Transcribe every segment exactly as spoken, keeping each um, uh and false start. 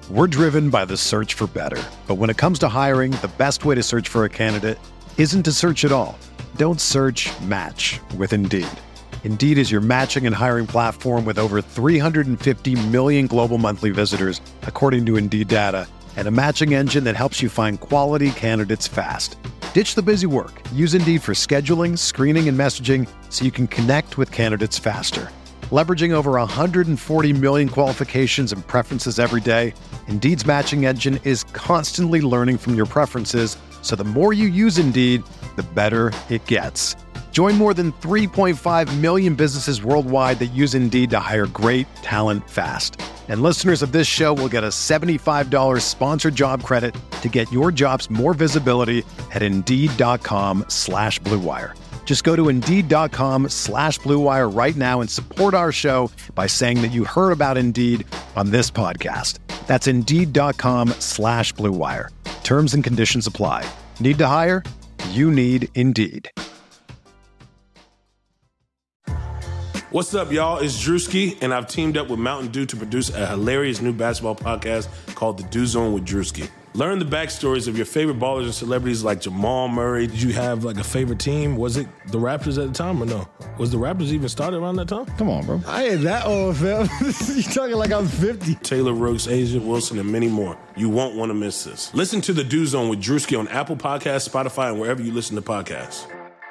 We're driven by the search for better. But when it comes to hiring, the best way to search for a candidate isn't to search at all. Don't search, match with Indeed. Indeed is your matching and hiring platform with over three hundred fifty million global monthly visitors, according to Indeed data, and a matching engine that helps you find quality candidates fast. Ditch the busy work. Use Indeed for scheduling, screening, and messaging so you can connect with candidates faster. Leveraging over one hundred forty million qualifications and preferences every day, Indeed's matching engine is constantly learning from your preferences, so the more you use Indeed, the better it gets. Join more than three point five million businesses worldwide that use Indeed to hire great talent fast. And listeners of this show will get a seventy-five dollars sponsored job credit to get your jobs more visibility at Indeed.com slash Blue Wire. Just go to Indeed.com slash Blue Wire right now and support our show by saying that you heard about Indeed on this podcast. That's Indeed.com slash Blue Wire. Terms and conditions apply. Need to hire? You need Indeed. What's up, y'all? It's Drewski, and I've teamed up with Mountain Dew to produce a hilarious new basketball podcast called The Dew Zone with Drewski. Learn the backstories of your favorite ballers and celebrities like Jamal Murray. Did you have like a favorite team? Was it the Raptors at the time or no? Was the Raptors even started around that time? Come on, bro. I ain't that old, fam. You talking like I'm fifty. Taylor Rooks, Asia Wilson, and many more. You won't want to miss this. Listen to The Dew Zone with Drewski on Apple Podcasts, Spotify, and wherever you listen to podcasts.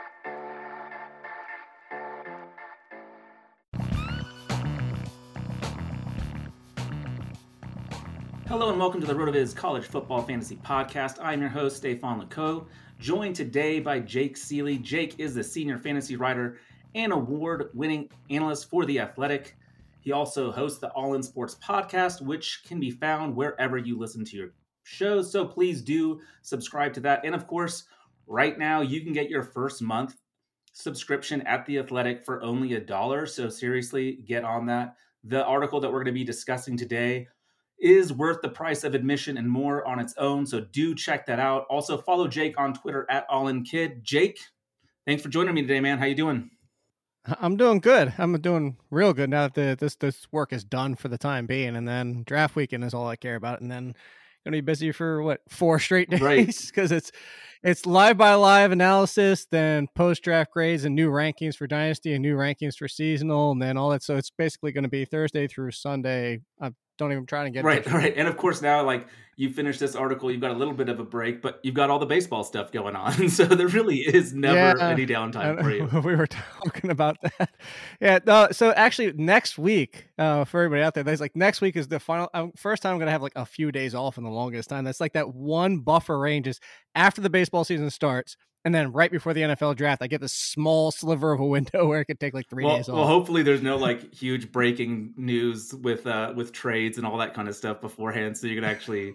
Hello and welcome to the RotoViz College Football Fantasy Podcast. I'm your host, Stefan Leco, joined today by Jake Seeley. Jake is the senior fantasy writer and award-winning analyst for The Athletic. He also hosts the All In Sports podcast, which can be found wherever you listen to your shows. So please do subscribe to that. And of course, right now you can get your first month subscription at The Athletic for only a dollar. So seriously, get on that. The article that we're going to be discussing today is worth the price of admission and more on its own. So do check that out. Also follow Jake on Twitter at AllInKid. Jake, thanks for joining me today, man. How you doing? I'm doing good. I'm doing real good now that the, this this work is done for the time being. And then draft weekend is all I care about. And then going to be busy for what, four straight days? Right. Because it's it's live by live analysis, then post draft grades and new rankings for Dynasty and new rankings for seasonal, and then all that. So it's basically going to be Thursday through Sunday. I'm Don't even try to get right, right. And of course, now like you finished this article, you've got a little bit of a break, but you've got all the baseball stuff going on, so there really is never yeah, any downtime for you. We were talking about that. Yeah. No, so actually, next week, uh, for everybody out there, there's like next week is the final. Um, first time I'm gonna have like a few days off in the longest time. That's like that one buffer range is after the baseball season starts. And then right before the N F L draft, I get this small sliver of a window where it could take like three well, days off. Well, hopefully there's no like huge breaking news with uh, with trades and all that kind of stuff beforehand, so you can actually.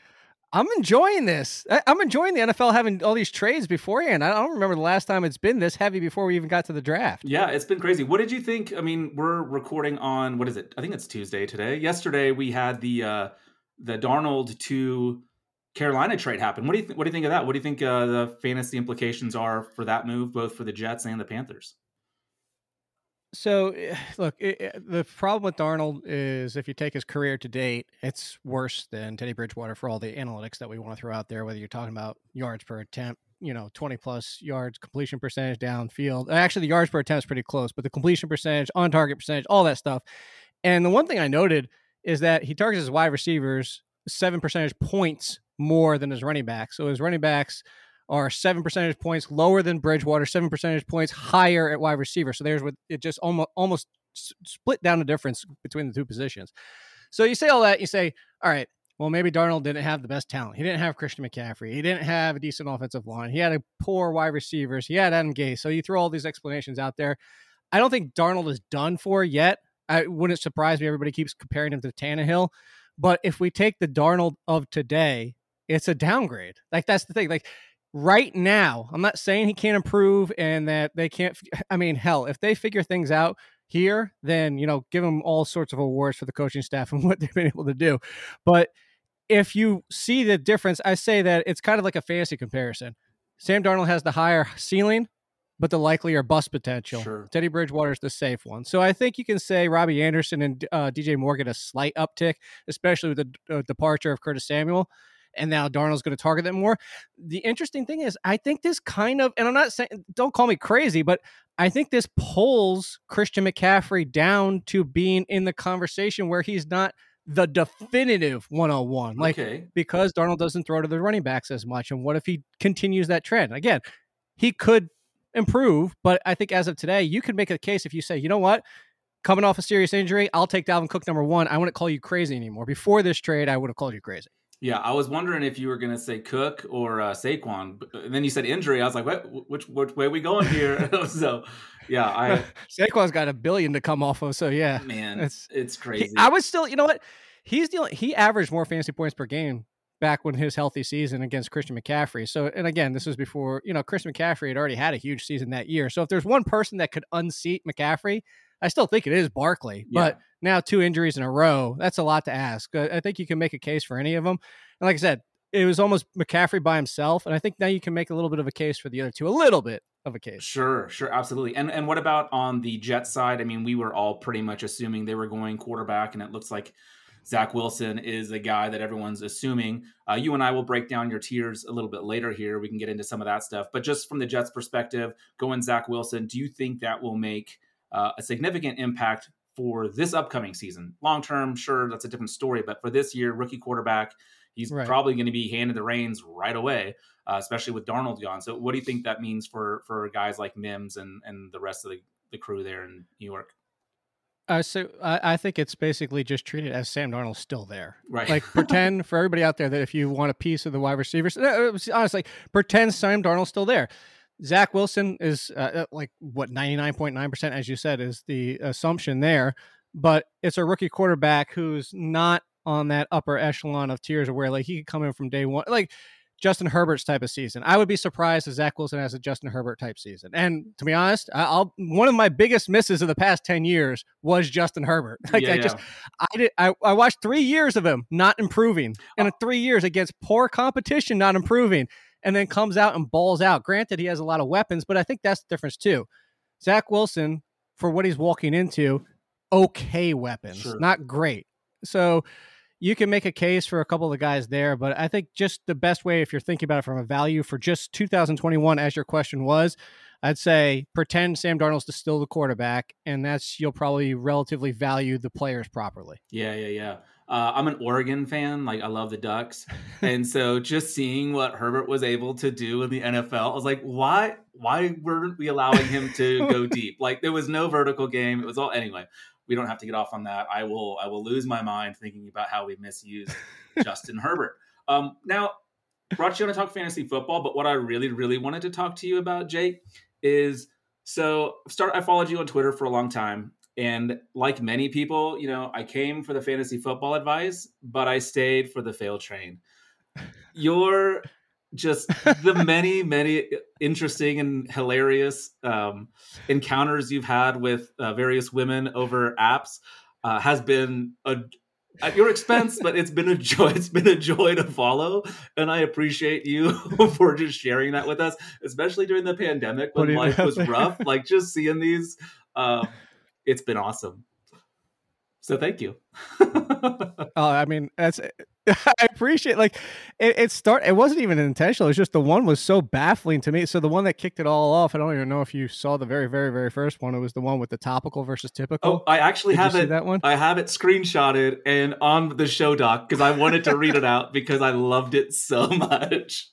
I'm enjoying this. I- I'm enjoying the N F L having all these trades beforehand. I don't remember the last time it's been this heavy before we even got to the draft. Yeah, it's been crazy. What did you think? I mean, we're recording on what is it? I think it's Tuesday today. Yesterday we had the uh, the Darnold to Carolina trade happen. What do you th- what do you think of that? What do you think uh, the fantasy implications are for that move, both for the Jets and the Panthers? So, look, it, it, the problem with Darnold is if you take his career to date, it's worse than Teddy Bridgewater for all the analytics that we want to throw out there, whether you're talking about yards per attempt, you know, twenty plus yards, completion percentage downfield. Actually, the yards per attempt is pretty close, but the completion percentage, on target percentage, all that stuff. And the one thing I noted is that he targets his wide receivers seven percentage points more than his running backs. So his running backs are seven percentage points lower than Bridgewater, seven percentage points higher at wide receiver. So there's what it just almost almost split down the difference between the two positions. So you say all that, you say, all right, well, maybe Darnold didn't have the best talent. He didn't have Christian McCaffrey. He didn't have a decent offensive line. He had a poor wide receivers. He had Adam Gase. So you throw all these explanations out there. I don't think Darnold is done for yet. I wouldn't surprise me. Everybody keeps comparing him to Tannehill. But if we take the Darnold of today, it's a downgrade. Like, that's the thing. Like, right now, I'm not saying he can't improve and that they can't. I mean, hell, if they figure things out here, then, you know, give them all sorts of awards for the coaching staff and what they've been able to do. But if you see the difference, I say that it's kind of like a fantasy comparison. Sam Darnold has the higher ceiling. but the likelier bust potential. Sure. Teddy Bridgewater's the safe one. So I think you can say Robbie Anderson and uh, D J Moore get a slight uptick, especially with the uh, departure of Curtis Samuel. And now Darnold's going to target them more. The interesting thing is, I think this kind of, and I'm not saying, don't call me crazy, but I think this pulls Christian McCaffrey down to being in the conversation where he's not the definitive one oh one. Like, Okay. because Darnold doesn't throw to the running backs as much. And what if he continues that trend? Again, he could improve, but I think as of today, you could make a case if you say, you know what, coming off a serious injury, I'll take Dalvin Cook number one. I wouldn't call you crazy anymore. Before this trade, I would have called you crazy. Yeah, I was wondering if you were going to say Cook or uh, Saquon. And then you said injury. I was like, what, which, which way are we going here? So, yeah. I Saquon's got a billion to come off of, so yeah. Man, it's, it's crazy. He, I was still, you know what? He's the only, he averaged more fantasy points per game back when his healthy season against Christian McCaffrey. So, and again, this was before, you know, Christian McCaffrey had already had a huge season that year. So if there's one person that could unseat McCaffrey, I still think it is Barkley. Yeah. But now two injuries in a row, that's a lot to ask. I think you can make a case for any of them. And like I said, it was almost McCaffrey by himself. And I think now you can make a little bit of a case for the other two, a little bit of a case. Sure, sure, absolutely. And and what about on the Jets side? I mean, we were all pretty much assuming they were going quarterback, and it looks like Zach Wilson is a guy that everyone's assuming. Uh, you and I will break down your tiers a little bit later here. We can get into some of that stuff. But just from the Jets' perspective, going Zach Wilson, do you think that will make uh, a significant impact for this upcoming season? Long term, sure, that's a different story. But for this year, rookie quarterback, he's right. probably going to be handed the reins right away, uh, especially with Darnold gone. So what do you think that means for for guys like Mims and, and the rest of the, the crew there in New York? Uh, so I, I think it's basically just treated as Sam Darnold's still there. Right. Like, pretend for everybody out there that if you want a piece of the wide receivers, honestly, pretend Sam Darnold's still there. Zach Wilson is uh, like, what, ninety-nine point nine percent, as you said, is the assumption there. But it's a rookie quarterback who's not on that upper echelon of tiers of where, like, he could come in from day one. Like, Justin Herbert's type of season. I would be surprised if Zach Wilson has a Justin Herbert type season. And to be honest, I'll one of my biggest misses of the past ten years was Justin Herbert. Like yeah, I yeah. just, I did, I, I watched three years of him not improving, and in three years against poor competition, not improving, and then comes out and balls out. Granted, he has a lot of weapons, but I think that's the difference too. Zach Wilson, for what he's walking into, okay weapons, Sure. not great. So you can make a case for a couple of the guys there, but I think just the best way, if you're thinking about it from a value for just two thousand twenty-one, as your question was, I'd say pretend Sam Darnold's still the quarterback, and that's, you'll probably relatively value the players properly. Yeah, yeah, yeah. Uh, I'm an Oregon fan. Like, I love the Ducks. And so just seeing what Herbert was able to do in the N F L, I was like, why, why weren't we allowing him to go deep? Like, there was no vertical game. It was all, anyway. We don't have to get off on that. I will I will lose my mind thinking about how we misused Justin Herbert. Um, now, brought you on to talk fantasy football, but what I really, really wanted to talk to you about, Jake, is so start. I followed you on Twitter for a long time. And like many people, you know, I came for the fantasy football advice, but I stayed for the fail train. You're just the many, many interesting and hilarious um, encounters you've had with uh, various women over apps uh, has been a, at your expense, but it's been a joy. It's been a joy to follow, and I appreciate you for just sharing that with us, especially during the pandemic when life was rough. Like, just seeing these, uh, it's been awesome. So thank you. Oh, I mean, that's, I appreciate, like, it, it start. It wasn't even intentional. It's just the one was so baffling to me. So the one that kicked it all off, I don't even know if you saw the very, very, very first one. It was the one with the topical versus typical. Oh, I actually Did have you see it. that one? I have it screenshotted and on the show doc because I wanted to read it out because I loved it so much.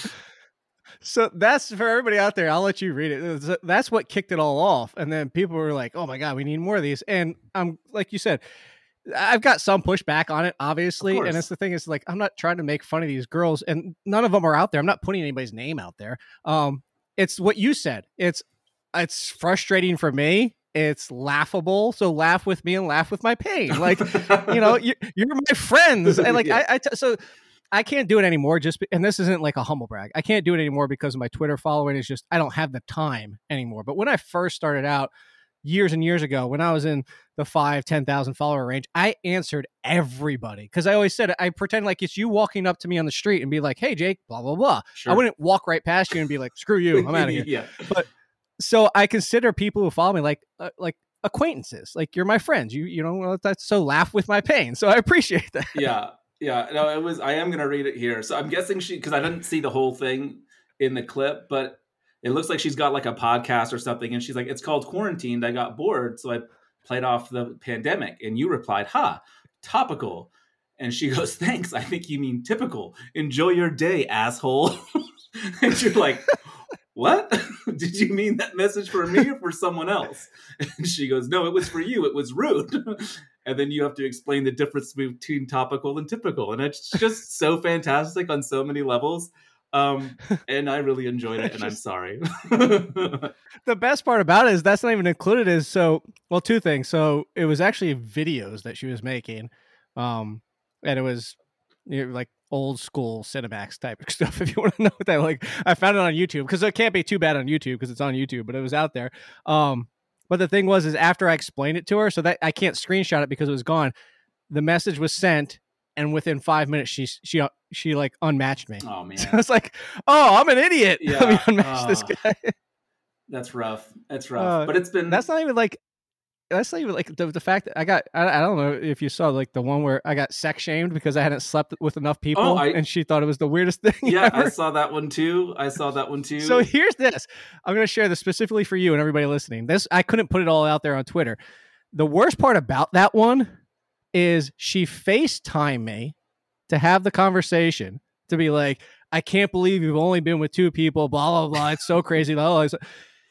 So that's for everybody out there. I'll let you read it. That's what kicked it all off. And then people were like, oh my God, we need more of these. And I'm like you said, I've got some pushback on it, obviously. And it's the thing is, like, I'm not trying to make fun of these girls, and none of them are out there. I'm not putting anybody's name out there. Um, it's what you said. It's, it's frustrating for me. It's laughable. So laugh with me and laugh with my pain. Like, you know, you, you're my friends. And like, yeah. I, I t- so I can't do it anymore. Just, be, and this isn't like a humble brag. I can't do it anymore because of my Twitter following is just, I don't have the time anymore. But when I first started out, years and years ago, when I was in the five, ten thousand follower range, I answered everybody because I always said, I pretend like it's you walking up to me on the street and be like, hey, Jake, blah, blah, blah. Sure. I wouldn't walk right past you and be like, screw you, I'm out of here. Yeah. But so I consider people who follow me like uh, like acquaintances. Like you're my friends. You you know that's so laugh with my pain. So I appreciate that. Yeah, yeah. No, it was. I am gonna read it here. So I'm guessing she because I didn't see the whole thing in the clip, but it looks like she's got like a podcast or something, and she's like, "It's called Quarantined. I got bored, so I played off the pandemic." And you replied, "Ha, topical." And she goes, "Thanks. I think you mean typical. Enjoy your day, asshole." And you're like, "What? Did you mean that message for me or for someone else?" And she goes, "No, it was for you. It was rude." And then you have to explain the difference between topical and typical. And it's just so fantastic on so many levels. Um, and I really enjoyed it, and I'm sorry. The best part about it is that's not even included is so, well, two things. So it was actually videos that she was making. Um, and it was you know, like old school Cinemax type of stuff. If you want to know what that, like, I found it on YouTube because it can't be too bad on YouTube because it's on YouTube, but it was out there. Um, but the thing was, is after I explained it to her, so that I can't screenshot it because it was gone. The message was sent, and within five minutes, she she she like unmatched me. Oh man, so it's like, oh, I'm an idiot. Yeah, Let me unmatch uh, this guy. That's rough. That's rough. Uh, but it's been. That's not even like. That's not even like the, the fact that I got, I, I don't know if you saw like the one where I got sex shamed because I hadn't slept with enough people Oh, I- and she thought it was the weirdest thing. Yeah, ever. I saw that one too. I saw that one too. So here's this. I'm going to share this specifically for you and everybody listening. This, I couldn't put it all out there on Twitter. The worst part about that one is she FaceTimed me to have the conversation to be like, I can't believe you've only been with two people, blah, blah, blah. It's so crazy. Blah, blah, blah.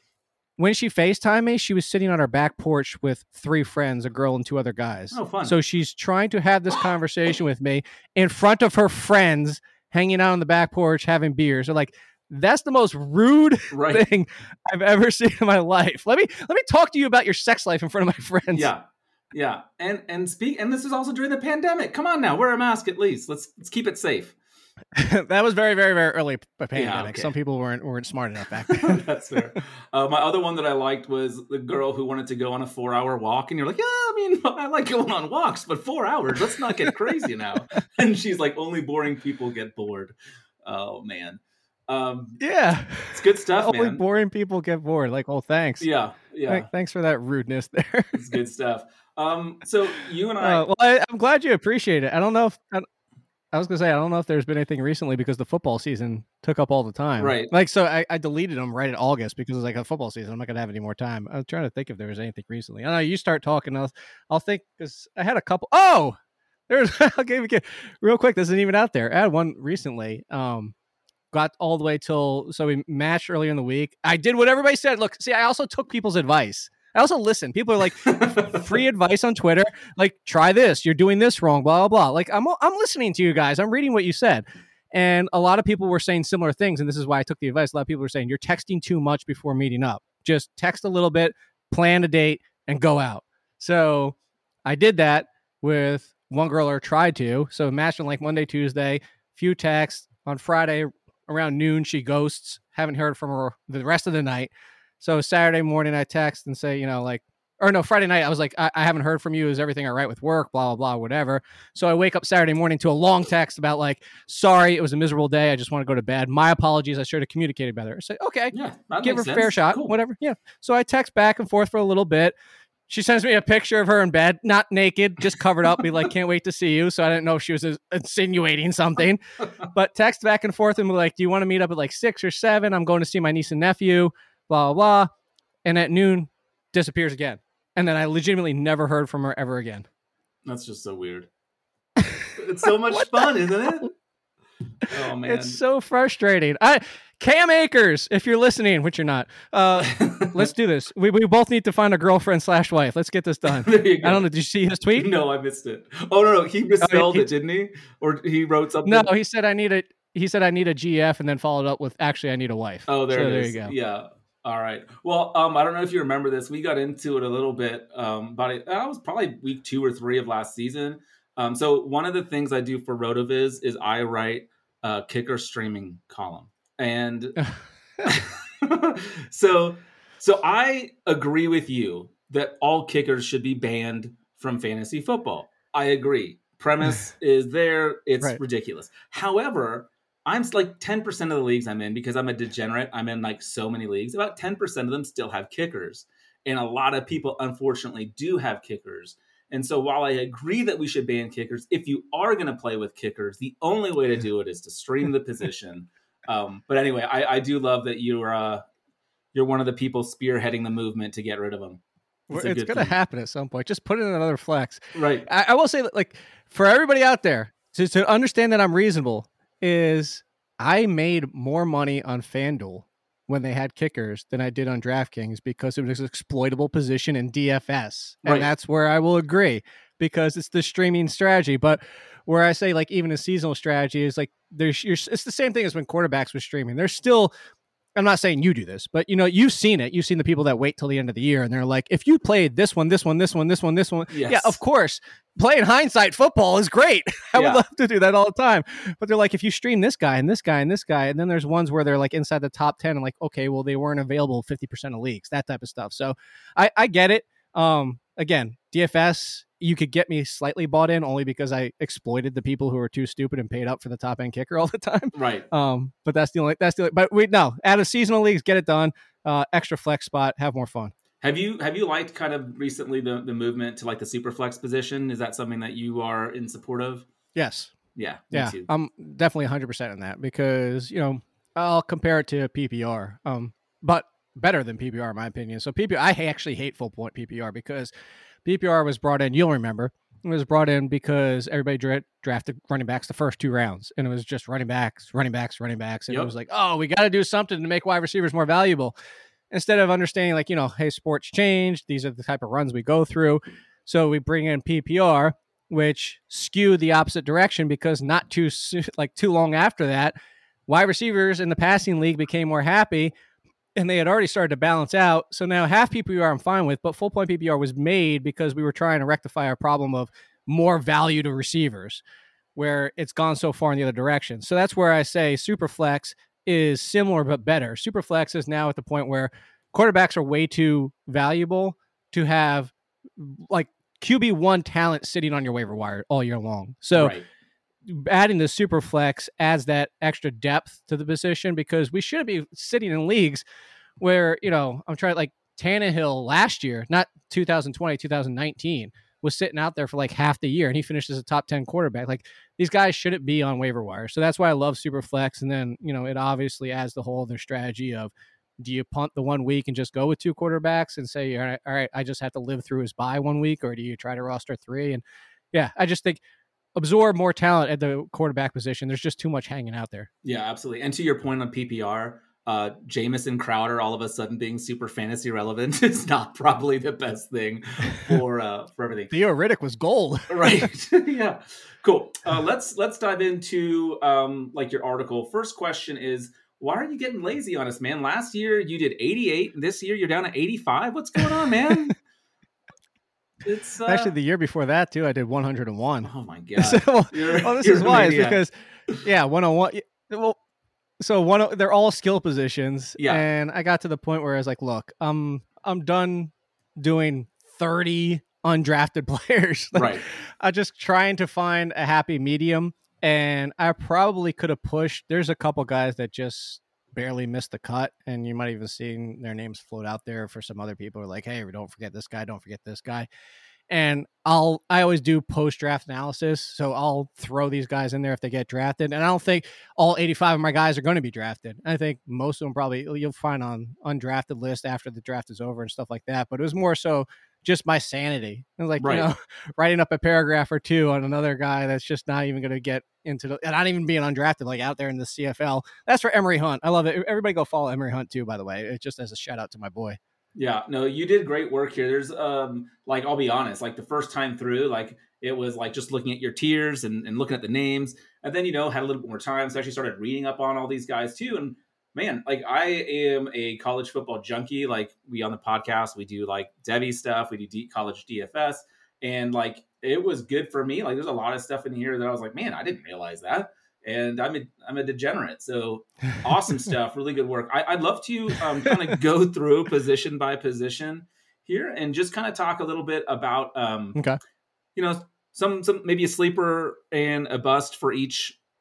When she FaceTimed me, she was sitting on our back porch with three friends, a girl and two other guys. Oh, fun. So she's trying to have this conversation with me in front of her friends, hanging out on the back porch, having beers. So like, that's the most rude Right. thing I've ever seen in my life. Let me let me talk to you about your sex life in front of my friends. Yeah. Yeah. And and speak and this is also during the pandemic. Come on now, wear a mask at least. Let's let's keep it safe. That was very, very, very early pandemic. Yeah, okay. Some people weren't weren't smart enough back then. That's fair. Uh, my other one that I liked was the girl who wanted to go on a four hour walk. And you're like, yeah, I mean, I like going on walks, but four hours, let's not get crazy now. And she's like, only boring people get bored. Oh, man. Um, Yeah. It's good stuff, Only man. boring people get bored. Like, oh, thanks. Yeah. Yeah. Th- thanks for that rudeness there. It's good stuff. Um, so you and I, Uh, well, I, I'm glad you appreciate it. I don't know if I, I was gonna say I don't know if there's been anything recently because the football season took up all the time. Right. Like, so I, I deleted them right in August because it was like a football season. I'm not gonna have any more time. I was trying to think if there was anything recently. I know you start talking. I'll I'll think because I had a couple. Oh, there's. I'll give you real quick. This isn't even out there. I had one recently. Um, got all the way till so we matched earlier in the week. I did what everybody said. Look, see, I also took people's advice. I also listen. People are like free advice on Twitter. Like, try this. You're doing this wrong. Blah, blah, blah. Like, I'm I'm listening to you guys. I'm reading what you said. And a lot of people were saying similar things. And this is why I took the advice. A lot of people were saying, you're texting too much before meeting up. Just text a little bit, plan a date, and go out. So I did that with one girl, or tried to. So matching like Monday, Tuesday, few texts. On Friday around noon, she ghosts. Haven't heard from her the rest of the night. So Saturday morning, I text and say, you know, like, or no, Friday night, I was like, I, I haven't heard from you. Is everything all right with work? Blah, blah, blah, whatever. So I wake up Saturday morning to a long text about like, sorry, it was a miserable day. I just want to go to bed. My apologies. I should have communicated better. I say, okay, yeah, that give her makes a fair sense. shot, Cool. whatever. Yeah. So I text back and forth for a little bit. She sends me a picture of her in bed, not naked, just covered up. Be like, can't wait to see you. So I didn't know if she was insinuating something, but text back and forth and be like, do you want to meet up at like six or seven? I'm going to see my niece and nephew, blah, blah, blah. And at noon, disappears again. And then I legitimately never heard from her ever again. That's just so weird. It's so much fun, isn't it? Oh, man. It's so frustrating. I Cam Akers, if you're listening, which you're not, uh, let's do this. We we both need to find a girlfriend slash wife. Let's get this done. There you go. I don't know. Did you see his tweet? No, I missed it. Oh, no, no. He misspelled he- it, didn't he? Or he wrote something? No, he said I need a he said I need a G F and then followed up with actually I need a wife. Oh, there so it there is. you go. Yeah. All right. Well, um, I don't know if you remember this. We got into it a little bit. Um, about it. That was probably week two or three of last season. Um, so one of the things I do for RotoViz is I write a kicker streaming column, and so so I agree with you that all kickers should be banned from fantasy football. I agree. Premise is there. It's Right. ridiculous. However, I'm like ten percent of the leagues I'm in, because I'm a degenerate. I'm in like so many leagues. About ten percent of them still have kickers. And a lot of people, unfortunately, do have kickers. And so while I agree that we should ban kickers, if you are going to play with kickers, the only way to do it is to stream the position. Um, but anyway, I, I do love that you're uh, you're one of the people spearheading the movement to get rid of them. It's, it's going to happen at some point. Just put in another flex. Right. I, I will say that, like, for everybody out there, to, to understand that I'm reasonable, is I made more money on FanDuel when they had kickers than I did on DraftKings, because it was an exploitable position in D F S. And right. that's where I will agree, because it's the streaming strategy. But where I say, like, even a seasonal strategy is like, there's, you're, it's the same thing as when quarterbacks were streaming. There's still, I'm not saying you do this, but, you know, you've seen it. You've seen the people that wait till the end of the year and they're like, if you played this one, this one, this one, this one, this one. Yes. Yeah, of course. Playing hindsight football is great. I yeah. would love to do that all the time. But they're like, if you stream this guy and this guy and this guy, and then there's ones where they're like inside the top ten and like, okay, well, they weren't available fifty percent of leagues, that type of stuff. So I, I get it. Um, again, D F S, you could get me slightly bought in only because I exploited the people who were too stupid and paid up for the top end kicker all the time. Right. Um, but that's the only, that's the only, but we, no, out of seasonal leagues, get it done. Uh, extra flex spot, have more fun. Have you have you liked kind of recently the, the movement to like the super flex position? Is that something that you are in support of? Yes. Yeah. Yeah. Too. I'm definitely one hundred percent in that, because, you know, I'll compare it to P P R, um, but better than P P R in my opinion. So P P R, I actually hate full point P P R, because P P R was brought in, you'll remember, it was brought in because everybody dra- drafted running backs the first two rounds, and it was just running backs, running backs, running backs. And yep. It was like, oh, we got to do something to make wide receivers more valuable. Instead of understanding, like, you know, hey, sports change. These are the type of runs we go through. So we bring in P P R, which skewed the opposite direction, because not too like too long after that, wide receivers in the passing league became more happy, and they had already started to balance out. So now half P P R I'm fine with, but full point P P R was made because we were trying to rectify our problem of more value to receivers, where it's gone so far in the other direction. So that's where I say Superflex is similar but better. Superflex is now at the point where quarterbacks are way too valuable to have like Q B one talent sitting on your waiver wire all year long. So right. adding the Superflex adds that extra depth to the position, because we shouldn't be sitting in leagues where, you know, I'm trying like Tannehill last year, not two thousand twenty, two thousand nineteen, was sitting out there for like half the year and he finished as a top ten quarterback. Like, these guys shouldn't be on waiver wire. So that's why I love Superflex. And then, you know, it obviously adds the whole other strategy of, do you punt the one week and just go with two quarterbacks and say, all right, all right, I just have to live through his bye one week, or do you try to roster three? And yeah, I just think absorb more talent at the quarterback position. There's just too much hanging out there. Yeah, absolutely. And to your point on P P R, uh, Jamison Crowder all of a sudden being super fantasy relevant is not probably the best thing for uh, for everything. Theo Riddick was gold, right? Yeah, cool. Uh, let's let's dive into um, like your article. First question is, why are you getting lazy on us, man? Last year you did eighty-eight. This year you're down to eighty-five. What's going on, man? It's uh... actually the year before that too. I did one hundred one. Oh my god! So, well, well, this is why. It's because yeah, one oh one. Well. So one, they're all skill positions, yeah. And I got to the point where I was like, "Look, I'm I'm done doing thirty undrafted players. Like, right? I'm just trying to find a happy medium, and I probably could have pushed. There's a couple guys that just barely missed the cut, and you might even seen their names float out there for some other people. Who are like, hey, don't forget this guy, don't forget this guy. And I'll, I always do post-draft analysis. So I'll throw these guys in there if they get drafted. And I don't think all eighty-five of my guys are going to be drafted. I think most of them probably you'll find on undrafted list after the draft is over and stuff like that. But it was more so just my sanity. It was like, right. you know, writing up a paragraph or two on another guy that's just not even going to get into the, and not even being undrafted, like out there in the C F L. That's for Emery Hunt. I love it. Everybody go follow Emery Hunt too, by the way. It's just as a shout out to my boy. Yeah, no, you did great work here. There's, um, like, I'll be honest, like the first time through, like it was like just looking at your tiers and, and looking at the names. And then, you know, had a little bit more time. So I actually started reading up on all these guys too. And man, like I am a college football junkie. Like we on the podcast, we do like Devy stuff. We do deep college D F S. And like, it was good for me. Like there's a lot of stuff in here that I was like, man, I didn't realize that. And I'm a, I'm a degenerate. So awesome stuff. Really good work. I, I'd love to um, kind of go through position by position here and just kind of talk a little bit about, um, okay. you know, some, some, maybe a sleeper and a bust for each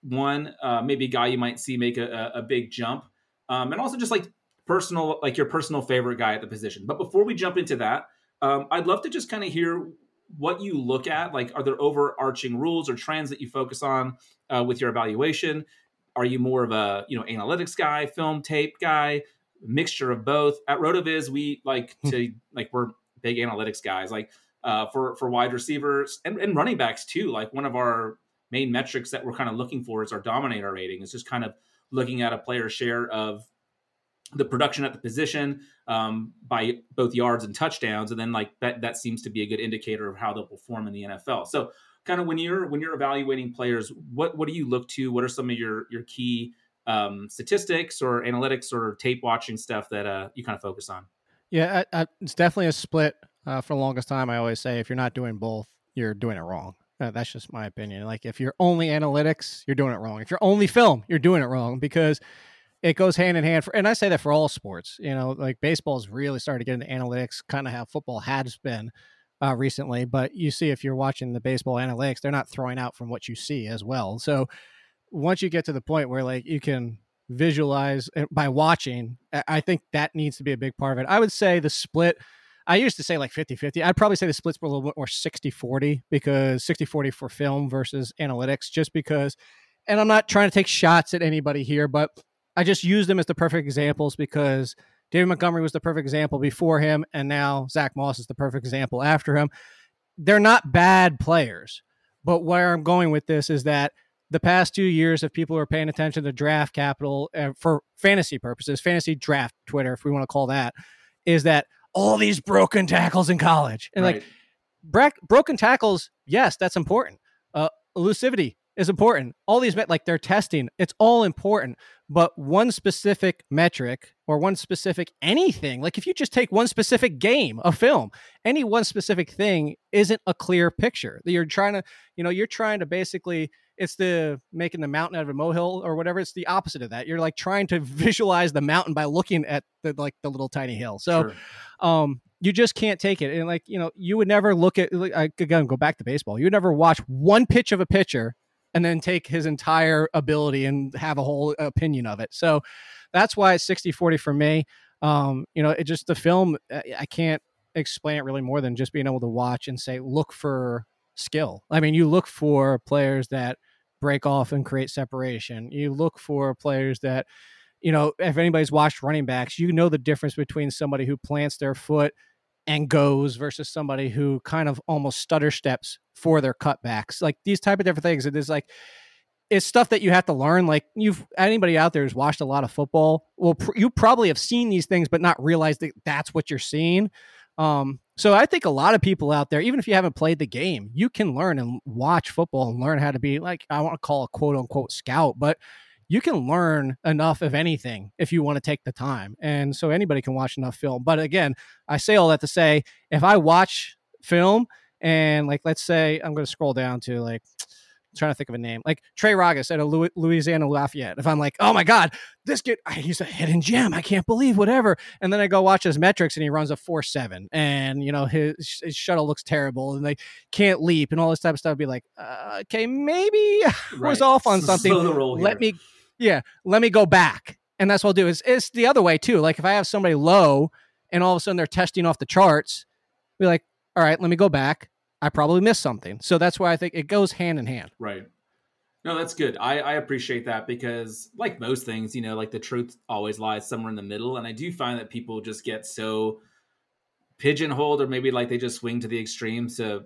one, uh, maybe a guy you might see make a, a big jump, um, and also just like personal, like your personal favorite guy at the position. But before we jump into that, um, I'd love to just kind of hear what you look at. Like, are there overarching rules or trends that you focus on uh, with your evaluation? Are you more of a, you know, analytics guy, film tape guy, mixture of both? At RotoViz, we like to, like, we're big analytics guys. Like uh, for, for wide receivers and, and running backs too. Like one of our main metrics that we're kind of looking for is our dominator rating. It's just kind of looking at a player's share of the production at the position um, by both yards and touchdowns. And then like that, that seems to be a good indicator of how they'll perform in the N F L. So kind of when you're, when you're evaluating players, what, what do you look to? What are some of your, your key um, statistics or analytics or tape watching stuff that uh, you kind of focus on? Yeah, I, I, it's definitely a split. Uh, for the longest time, I always say if you're not doing both, you're doing it wrong. Uh, that's just my opinion. Like if you're only analytics, you're doing it wrong. If you're only film, you're doing it wrong because it goes hand in hand. For, and I say that for all sports. You know, like baseball's really started to get into analytics, kind of how football has been uh, recently. But you see, if you're watching the baseball analytics, they're not throwing out from what you see as well. So once you get to the point where like you can visualize by watching, I think that needs to be a big part of it. I would say the split, I used to say like fifty-fifty. I'd probably say the split's a little bit more sixty forty because sixty forty for film versus analytics, just because, and I'm not trying to take shots at anybody here, but I just use them as the perfect examples because David Montgomery was the perfect example before him, and now Zach Moss is the perfect example after him. They're not bad players, but where I'm going with this is that the past two years, if people are paying attention to draft capital uh, for fantasy purposes, fantasy draft Twitter, if we want to call that, is that all these broken tackles in college. And right. like bra- broken tackles, yes, that's important. Uh, elusivity is important. All these, like they're testing, it's all important. But one specific metric or one specific anything, like if you just take one specific game, a film, any one specific thing isn't a clear picture. You're trying to, you know, you're trying to basically, it's the making the mountain out of a molehill or whatever. It's the opposite of that. You're like trying to visualize the mountain by looking at the, like the little tiny hill. So, sure. um, you just can't take it. And like, you know, you would never look at, like, again, go back to baseball. You would never watch one pitch of a pitcher and then take his entire ability and have a whole opinion of it. So that's why it's sixty forty for me. Um, you know, it just, the film, I can't explain it really more than just being able to watch and say, look for skill. I mean, you look for players that break off and create separation. You look for players that, you know, if anybody's watched running backs, you know the difference between somebody who plants their foot and goes versus somebody who kind of almost stutter steps for their cutbacks. Like these type of different things. It is like, it's stuff that you have to learn. Like you've, anybody out there who's watched a lot of football, well, pr- you probably have seen these things, but not realized that that's what you're seeing. Um, so I think a lot of people out there, even if you haven't played the game, you can learn and watch football and learn how to be like, I want to call a quote unquote scout, but you can learn enough of anything if you want to take the time. And so anybody can watch enough film. But again, I say all that to say, if I watch film and like, let's say I'm going to scroll down to like, I'm trying to think of a name, like Trey Ragas at a Louisiana Lafayette. If I'm like, oh my God, this kid, he's a hidden gem. I can't believe whatever. And then I go watch his metrics and he runs a four seven and, you know, his, his shuttle looks terrible and they can't leap and all this type of stuff. I'd be like, uh, okay, maybe I right. was off on something. Let me, yeah, let me go back. And that's what I'll do. It's, it's the other way too. Like if I have somebody low and all of a sudden they're testing off the charts, be like, all right, let me go back. I probably missed something. So that's why I think it goes hand in hand. Right. No, that's good. I, I appreciate that because like most things, you know, like the truth always lies somewhere in the middle. And I do find that people just get so pigeonholed or maybe like they just swing to the extremes to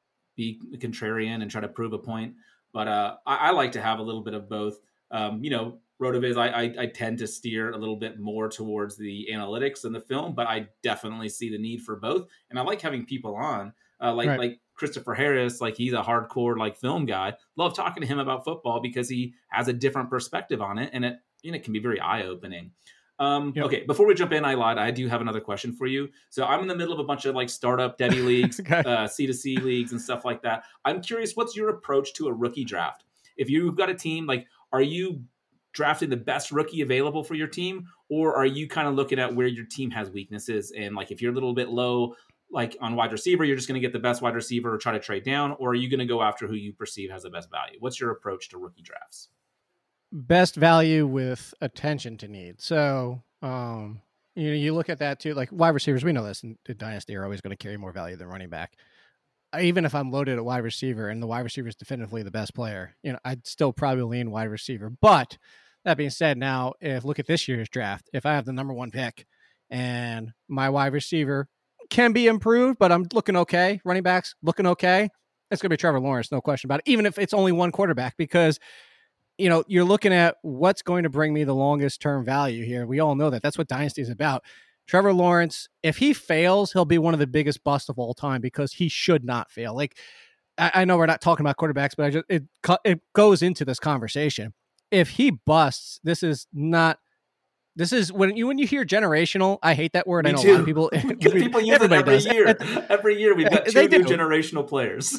be contrarian and try to prove a point. But uh, I, I like to have a little bit of both. Um, you know, RotoViz, I, I I tend to steer a little bit more towards the analytics and the film, but I definitely see the need for both. And I like having people on. Uh, like right. like Christopher Harris, like he's a hardcore like film guy. Love talking to him about football because he has a different perspective on it, and it and it can be very eye opening. Um, yep. Okay, before we jump in, I lied. I do have another question for you. So I'm in the middle of a bunch of like startup Debbie leagues, okay. uh, C to C leagues, and stuff like that. I'm curious, what's your approach to a rookie draft? If you've got a team, like, are you drafting the best rookie available for your team, or are you kind of looking at where your team has weaknesses and like if you're a little bit low? Like on wide receiver, you're just going to get the best wide receiver or try to trade down, or are you going to go after who you perceive has the best value? What's your approach to rookie drafts? best value with attention to need. So, um, you know, you look at that too, like wide receivers, we know this in the dynasty are always going to carry more value than running back. Even if I'm loaded at wide receiver and the wide receiver is definitively the best player, you know, I'd still probably lean wide receiver. But that being said, now if look at this year's draft, if I have the number one pick and my wide receiver can be improved, but I'm looking okay, running backs looking okay, it's going to be Trevor Lawrence, no question about it, even if it's only one quarterback, because, you know, you're looking at what's going to bring me the longest term value here. We all know that. That's what Dynasty is about. Trevor Lawrence, if he fails, he'll be one of the biggest busts of all time because he should not fail. Like, I, I know we're not talking about quarterbacks, but I just it it goes into this conversation. If he busts, this is not. This is when you when you hear generational. I hate that word. Me I know too. a lot of people. people use it every does. year. Every year we've got two They new do. generational players.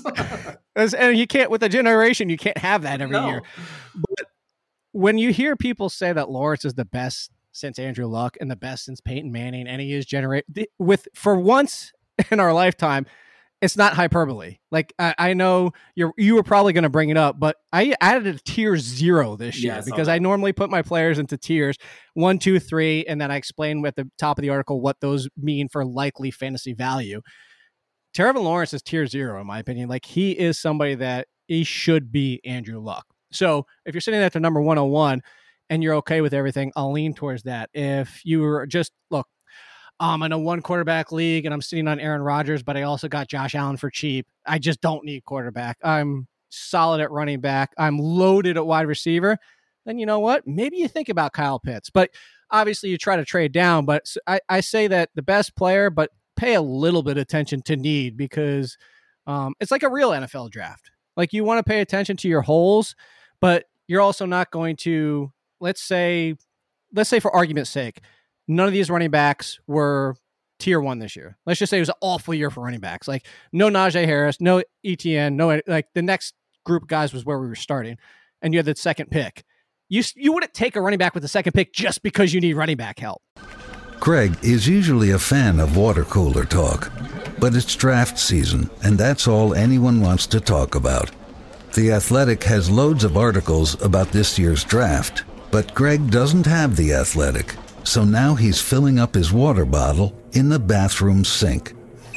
And you can't with a generation. You can't have that every No. year. But when you hear people say that Lawrence is the best since Andrew Luck and the best since Peyton Manning, and he is generate with for once in our lifetime, it's not hyperbole. Like I, I know you're you were probably going to bring it up, but I added a tier zero this year Yeah, I saw because that. I normally put my players into tiers one, two, three, and then I explain at the top of the article what those mean for likely fantasy value. Trevor Lawrence is tier zero in my opinion. Like he is somebody that he should be Andrew Luck. So if you're sitting at the number one oh one and you're okay with everything, I'll lean towards that. If you were just look, I'm in a one quarterback league and I'm sitting on Aaron Rodgers, but I also got Josh Allen for cheap. I just don't need quarterback. I'm solid at running back. I'm loaded at wide receiver. Then you know what? Maybe you think about Kyle Pitts, but obviously you try to trade down. But I, I say that the best player, but pay a little bit attention to need because um, it's like a real N F L draft. Like you want to pay attention to your holes, but you're also not going to, let's say, let's say for argument's sake, none of these running backs were tier one this year. Let's just say it was an awful year for running backs. Like no Najee Harris, no E T N, no, like the next group of guys was where we were starting and you had the second pick. You, you wouldn't take a running back with the second pick just because you need running back help. Greg is usually a fan of water cooler talk, but it's draft season and that's all anyone wants to talk about. The Athletic has loads of articles about this year's draft, but Greg doesn't have The Athletic. So now he's filling up his water bottle in the bathroom sink,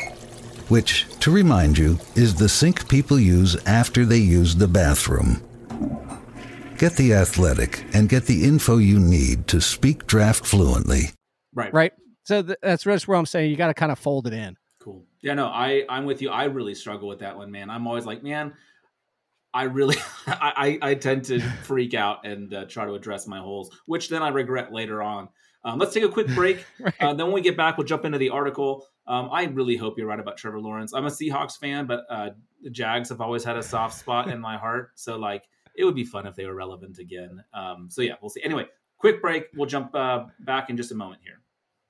which, to remind you, is the sink people use after they use the bathroom. Get The Athletic and get the info you need to speak draft fluently. Right. Right. So th- that's that's where I'm saying you got to kind of fold it in. Cool. Yeah, no, I, I'm with you. I really struggle with that one, man. I'm always like, man, I really, I, I, I tend to freak out and uh, try to address my holes, which then I regret later on. Um, let's take a quick break. Right. Uh, then when we get back, we'll jump into the article. Um, I really hope you're right about Trevor Lawrence. I'm a Seahawks fan, but uh, the Jags have always had a soft spot in my heart. So, like, it would be fun if they were relevant again. Um, so, yeah, we'll see. Anyway, quick break. We'll jump uh, back in just a moment here.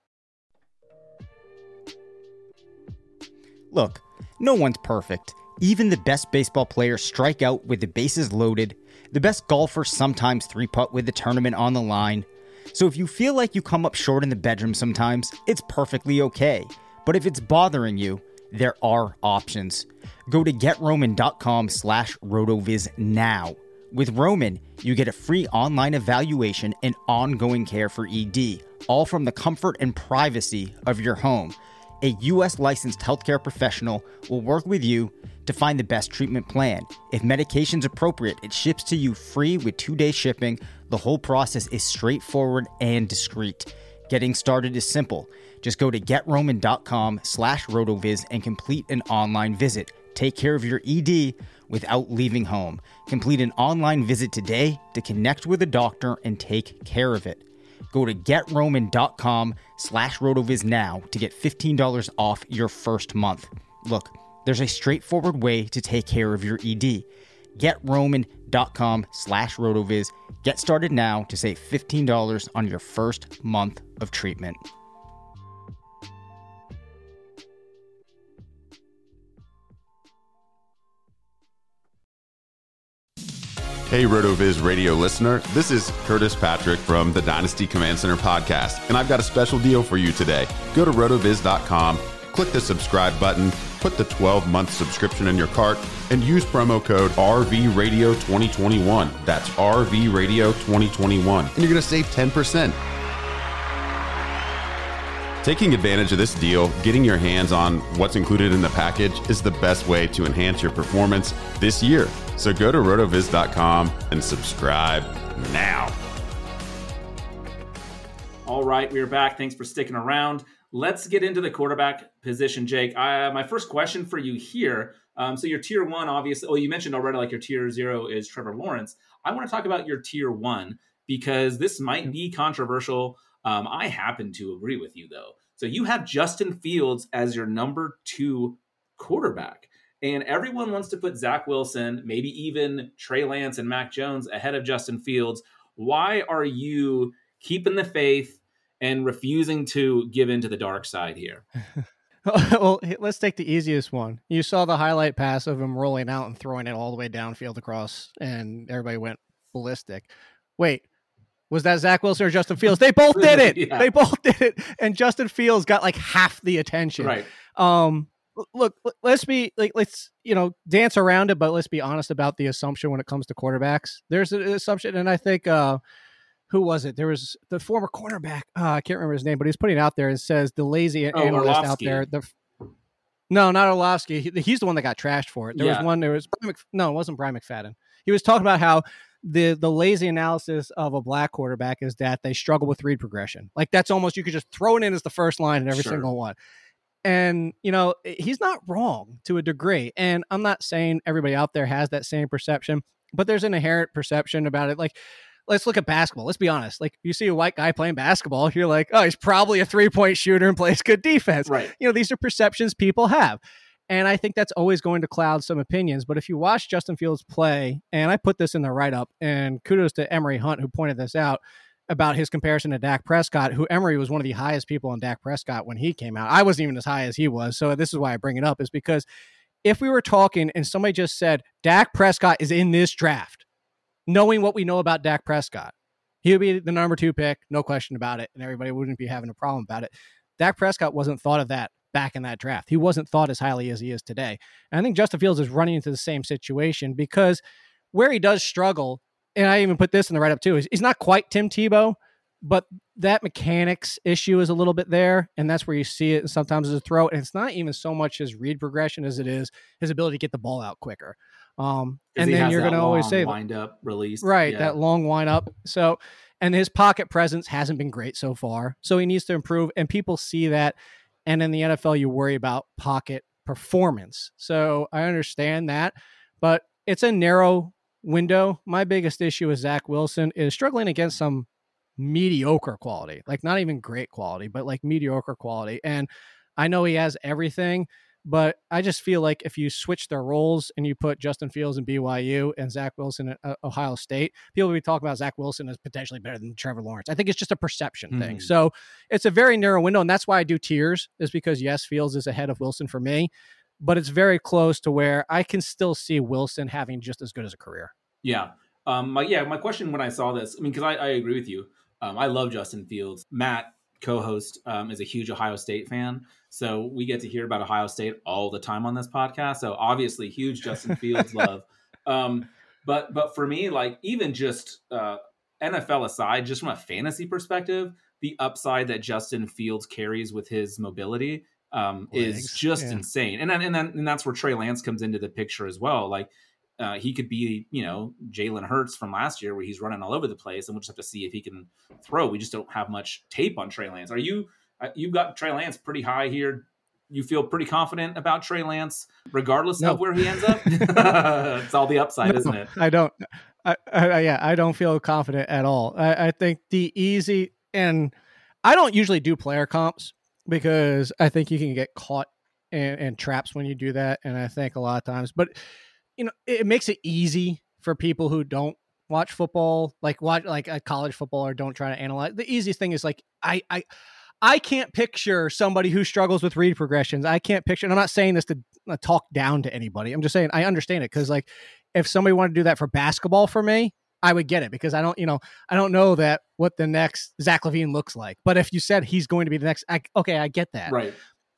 Look, no one's perfect. Even the best baseball players strike out with the bases loaded. The best golfers sometimes three-putt with the tournament on the line. So if you feel like you come up short in the bedroom sometimes, it's perfectly okay. But if it's bothering you, there are options. Go to GetRoman.com slash RotoViz now. With Roman, you get a free online evaluation and ongoing care for E D, all from the comfort and privacy of your home. A U S licensed healthcare professional will work with you to find the best treatment plan. If medication's appropriate, it ships to you free with two-day shipping. The whole process is straightforward and discreet. Getting started is simple. Just go to GetRoman.com slash RotoViz and complete an online visit. Take care of your E D without leaving home. Complete an online visit today to connect with a doctor and take care of it. Go to GetRoman.com slash RotoViz now to get fifteen dollars off your first month. Look, there's a straightforward way to take care of your E D. GetRoman.com slash RotoViz. Get started now to save fifteen dollars on your first month of treatment. Hey, RotoViz radio listener, this is Curtis Patrick from the Dynasty Command Center podcast, and I've got a special deal for you today. Go to rotoviz dot com, click the subscribe button, put the twelve-month subscription in your cart and use promo code R V Radio twenty twenty-one. That's R V Radio twenty twenty-one. And you're going to save ten percent. Taking advantage of this deal, getting your hands on what's included in the package is the best way to enhance your performance this year. So go to rotoviz dot com and subscribe now. All right, we're back. Thanks for sticking around. Let's get into the quarterback position, Jake. I, my first question for you here. Um, so your tier one, obviously, well, you mentioned already like your tier zero is Trevor Lawrence. I want to talk about your tier one because this might be controversial. Um, I happen to agree with you, though. So you have Justin Fields as your number two quarterback. And everyone wants to put Zach Wilson, maybe even Trey Lance and Mac Jones ahead of Justin Fields. Why are you keeping the faith and refusing to give in to the dark side here? Well, let's take the easiest one. You saw the highlight pass of him rolling out and throwing it all the way downfield across, and everybody went ballistic. Wait. Was that Zach Wilson or Justin Fields? They both did it. Yeah. They both did it. And Justin Fields got like half the attention. Right. Um, look, let's be like, let's, you know, dance around it, but let's be honest about the assumption when it comes to quarterbacks. There's an assumption. And I think, uh, who was it? There was the former cornerback. Uh, I can't remember his name, but he's putting it out there and says the lazy oh, analyst Orlovsky. out there. The, no, not Orlovsky. He, he's the one that got trashed for it. There yeah. was one, there was, no, it wasn't Brian McFadden. He was talking about how the the lazy analysis of a black quarterback is that they struggle with read progression. Like that's almost, you could just throw it in as the first line in every sure. single one. And, you know, he's not wrong to a degree. And I'm not saying everybody out there has that same perception, but there's an inherent perception about it. Like, let's look at basketball. Let's be honest. Like you see a white guy playing basketball, you're like, oh, he's probably a three point shooter and plays good defense. Right. You know, these are perceptions people have. And I think that's always going to cloud some opinions. But if you watch Justin Fields play, and I put this in the write-up, and kudos to Emery Hunt, who pointed this out about his comparison to Dak Prescott, who Emery was one of the highest people on Dak Prescott when he came out. I wasn't even as high as he was. So this is why I bring it up, is because if we were talking and somebody just said, Dak Prescott is in this draft, knowing what we know about Dak Prescott, he would be the number two pick, no question about it, and everybody wouldn't be having a problem about it. Dak Prescott wasn't thought of that back in that draft. He wasn't thought as highly as he is today. And I think Justin Fields is running into the same situation because where he does struggle, and I even put this in the write-up too, is he's not quite Tim Tebow, but that mechanics issue is a little bit there, and that's where you see it and sometimes as a throw. And it's not even so much his read progression as it is his ability to get the ball out quicker. Um, and then you're going to always say wind up release, right? Yeah. That long wind up. So, and his pocket presence hasn't been great so far, so he needs to improve. And people see that. And in the N F L, you worry about pocket performance. So I understand that, but it's a narrow window. My biggest issue with Zach Wilson is struggling against some mediocre quality, like not even great quality, but like mediocre quality. And I know he has everything, but I just feel like if you switch their roles and you put Justin Fields in B Y U and Zach Wilson at uh, Ohio State, people will be talking about Zach Wilson as potentially better than Trevor Lawrence. I think it's just a perception mm-hmm. thing. So it's a very narrow window, and that's why I do tiers, is because, yes, Fields is ahead of Wilson for me, but it's very close to where I can still see Wilson having just as good as a career. Yeah. Um, my, yeah, my question when I saw this, I mean, because I, I agree with you. Um, I love Justin Fields. Matt, co-host, um, is a huge Ohio State fan. So we get to hear about Ohio State all the time on this podcast. So obviously huge Justin Fields love. Um, but but for me, like even just uh, N F L aside, just from a fantasy perspective, the upside that Justin Fields carries with his mobility um, is just yeah. insane. And then, and then and that's where Trey Lance comes into the picture as well. Like uh, he could be, you know, Jalen Hurts from last year where he's running all over the place, and we'll just have to see if he can throw. We just don't have much tape on Trey Lance. Are you? You've got Trey Lance pretty high here. You feel pretty confident about Trey Lance, regardless no. of where he ends up? It's all the upside, no, isn't it? I don't. I, I, yeah, I don't feel confident at all. I, I think the easy, and I don't usually do player comps because I think you can get caught in, in traps when you do that. And I think a lot of times, but you know, it makes it easy for people who don't watch football, like watch like a college football, or don't try to analyze. The easiest thing is like, I, I, I can't picture somebody who struggles with read progressions. I can't picture, and I'm not saying this to uh, talk down to anybody. I'm just saying I understand it, because like if somebody wanted to do that for basketball for me, I would get it, because I don't, you know, I don't know that what the next Zach LaVine looks like. But if you said he's going to be the next, I, okay, I get that. Right.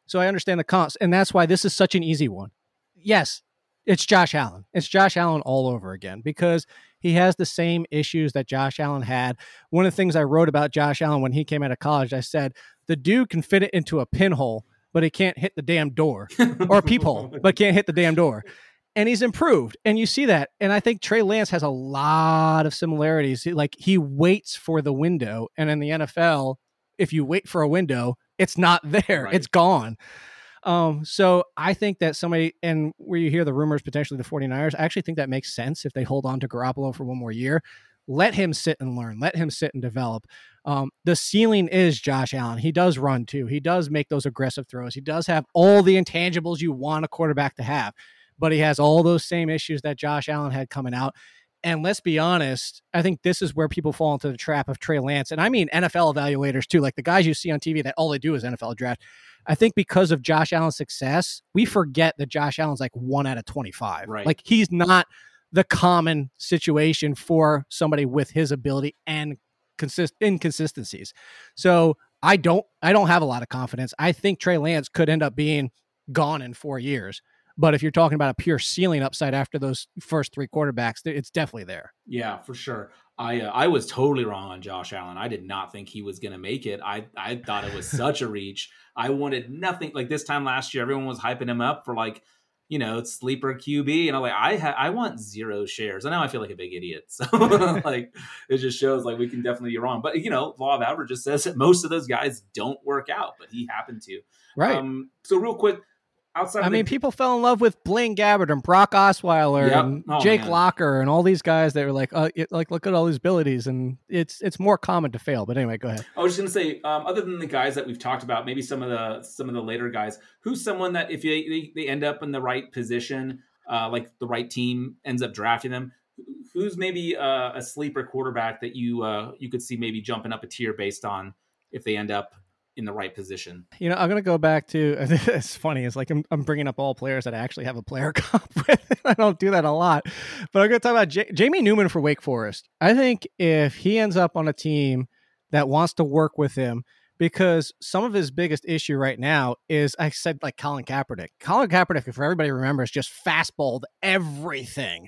So I understand the comps, and that's why this is such an easy one. Yes, it's Josh Allen. It's Josh Allen all over again because he has the same issues that Josh Allen had. One of the things I wrote about Josh Allen when he came out of college, I said, the dude can fit it into a pinhole, but he can't hit the damn door, or a peephole, but can't hit the damn door. And he's improved. And you see that. And I think Trey Lance has a lot of similarities. Like, he waits for the window. And in the N F L, if you wait for a window, it's not there. Right. It's gone. Um, so I think that somebody, and where you hear the rumors, potentially the 49ers, I actually think that makes sense if they hold on to Garoppolo for one more year. Let him sit and learn. Let him sit and develop. Um, the ceiling is Josh Allen. He does run too. He does make those aggressive throws. He does have all the intangibles you want a quarterback to have. But he has all those same issues that Josh Allen had coming out. And let's be honest, I think this is where people fall into the trap of Trey Lance. And I mean N F L evaluators too, like the guys you see on T V that all they do is N F L draft. I think because of Josh Allen's success, we forget that Josh Allen's like one out of twenty-five. Right. Like, he's not the common situation for somebody with his ability and consist inconsistencies. So I don't, I don't have a lot of confidence. I think Trey Lance could end up being gone in four years. But if you're talking about a pure ceiling upside after those first three quarterbacks, it's definitely there. Yeah, for sure. I uh, I was totally wrong on Josh Allen. I did not think he was going to make it. I, I thought it was such a reach. I wanted nothing. Like, this time last year, everyone was hyping him up for, like, you know, sleeper Q B. And I'm like, I ha- I want zero shares. I know I feel like a big idiot. So, like, it just shows, like, we can definitely be wrong. But, you know, law of averages says that most of those guys don't work out, but he happened to. Right. Um, so real quick, outside I of mean, the- people fell in love with Blaine Gabbert and Brock Osweiler Yep. and Oh, Jake man. Locker and all these guys that were like, uh, it, like, look at all these abilities. And it's it's more common to fail. But anyway, go ahead. I was just going to say, um, other than the guys that we've talked about, maybe some of the some of the later guys, who's someone that if they, they, they end up in the right position, uh, like the right team ends up drafting them, who's maybe uh, a sleeper quarterback that you uh, you could see maybe jumping up a tier based on if they end up in the right position? You know, I'm going to go back to, it's funny. It's like I'm, I'm bringing up all players that I actually have a player comp with. I don't do that a lot. But I'm going to talk about J- Jamie Newman for Wake Forest. I think if he ends up on a team that wants to work with him, because some of his biggest issue right now is, I said, like Colin Kaepernick. Colin Kaepernick, if everybody remembers, just fastballed everything.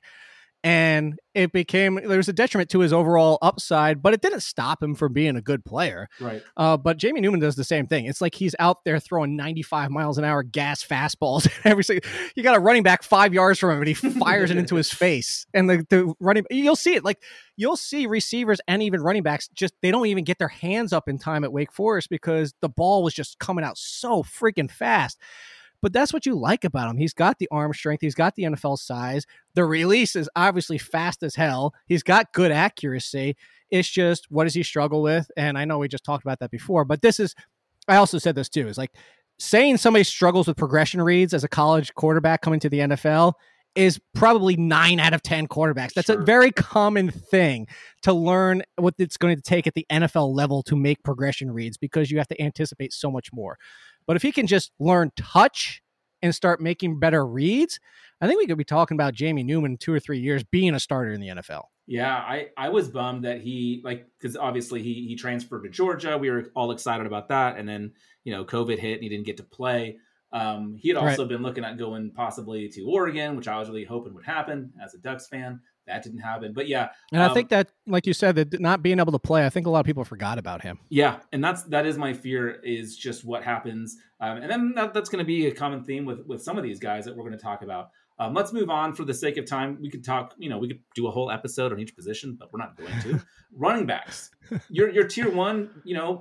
And it became, there was a detriment to his overall upside, but it didn't stop him from being a good player. Right. Uh, but Jamie Newman does the same thing. It's like he's out there throwing ninety-five miles an hour gas fastballs. Every single, you got a running back five yards from him and he fires it into his face. And the, the running, you'll see it. Like, you'll see receivers and even running backs just, they don't even get their hands up in time at Wake Forest because the ball was just coming out so freaking fast. But that's what you like about him. He's got the arm strength. He's got the N F L size. The release is obviously fast as hell. He's got good accuracy. It's just, what does he struggle with? And I know we just talked about that before, but this is, I also said this too, is like saying somebody struggles with progression reads as a college quarterback coming to the N F L is probably nine out of ten quarterbacks. That's sure. a very common thing to learn what it's going to take at the N F L level to make progression reads, because you have to anticipate so much more. But if he can just learn touch and start making better reads, I think we could be talking about Jamie Newman in two or three years being a starter in the N F L. Yeah, I, I was bummed that he, like, because obviously he he transferred to Georgia. We were all excited about that. And then, you know, COVID hit and he didn't get to play. Um, he had also right. been looking at going possibly to Oregon, which I was really hoping would happen as a Ducks fan. That didn't happen. But yeah. And um, I think that, like you said, that not being able to play, I think a lot of people forgot about him. Yeah. And that's, that is my fear, is just what happens. Um, and then that, that's going to be a common theme with, with some of these guys that we're going to talk about. Um, let's move on for the sake of time. We could talk, you know, we could do a whole episode on each position, but we're not going to. Running backs. Your, your tier one, you know,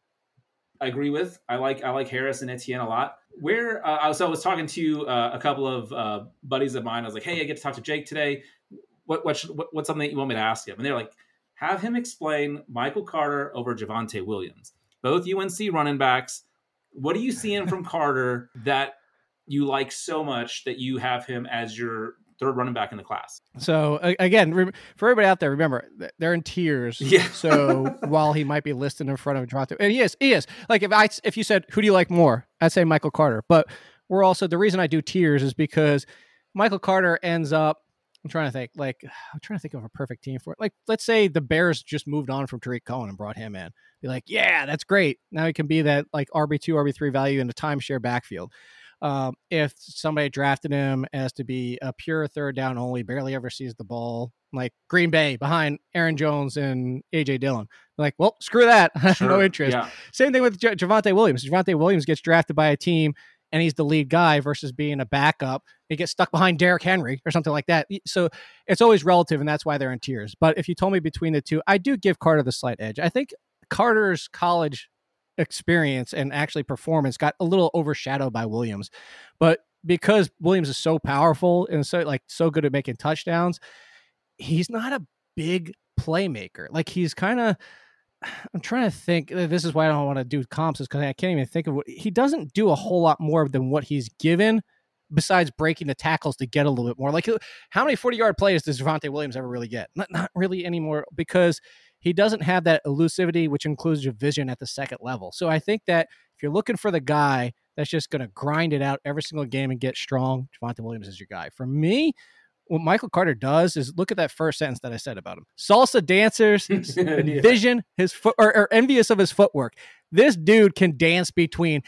I agree with. I like I like Harris and Etienne a lot. Where uh, so I was talking to uh, a couple of uh, buddies of mine. I was like, "Hey, I get to talk to Jake today. What what, should, what what's something that you want me to ask him?" And they're like, "Have him explain Michael Carter over Javonte Williams, both U N C running backs. What are you seeing from Carter that you like so much that you have him as your third running back in the class?" So again, for everybody out there, remember they're in tiers. Yeah. So while he might be listed in front of Javonte, and he is, he is. Like if I, if you said, who do you like more? I'd say Michael Carter. But we're also, the reason I do tiers is because Michael Carter ends up I'm trying to think. Like, I'm trying to think of a perfect team for it. Like, let's say the Bears just moved on from Tariq Cohen and brought him in. Be like, yeah, that's great. Now he can be that like R B two, R B three value in a timeshare backfield. Um, if somebody drafted him as to be a pure third down only, barely ever sees the ball, like Green Bay behind Aaron Jones and A J Dillon, like, well, screw that. Sure, no interest. yeah. Same thing with J- Javonte Williams. Javonte Williams gets drafted by a team and he's the lead guy versus being a backup. He gets stuck behind Derrick Henry or something like that. So it's always relative, and that's why they're in tiers. But if you told me between the two, I do give Carter the slight edge. I think Carter's college experience and actually performance got a little overshadowed by Williams, but because Williams is so powerful and so like so good at making touchdowns, he's not a big playmaker. Like he's kind of, I'm trying to think, this is why I don't want to do comps, is because I can't even think of what he doesn't do a whole lot more than what he's given besides breaking the tackles to get a little bit more. Like how many forty yard plays does Javonte Williams ever really get? Not, not really anymore, because he doesn't have that elusivity, which includes your vision at the second level. So I think that if you're looking for the guy that's just going to grind it out every single game and get strong, Javonte Williams is your guy. For me, what Michael Carter does is look at that first sentence that I said about him. Salsa dancers, Yeah. vision, his foot, or, or envious of his footwork. This dude can dance between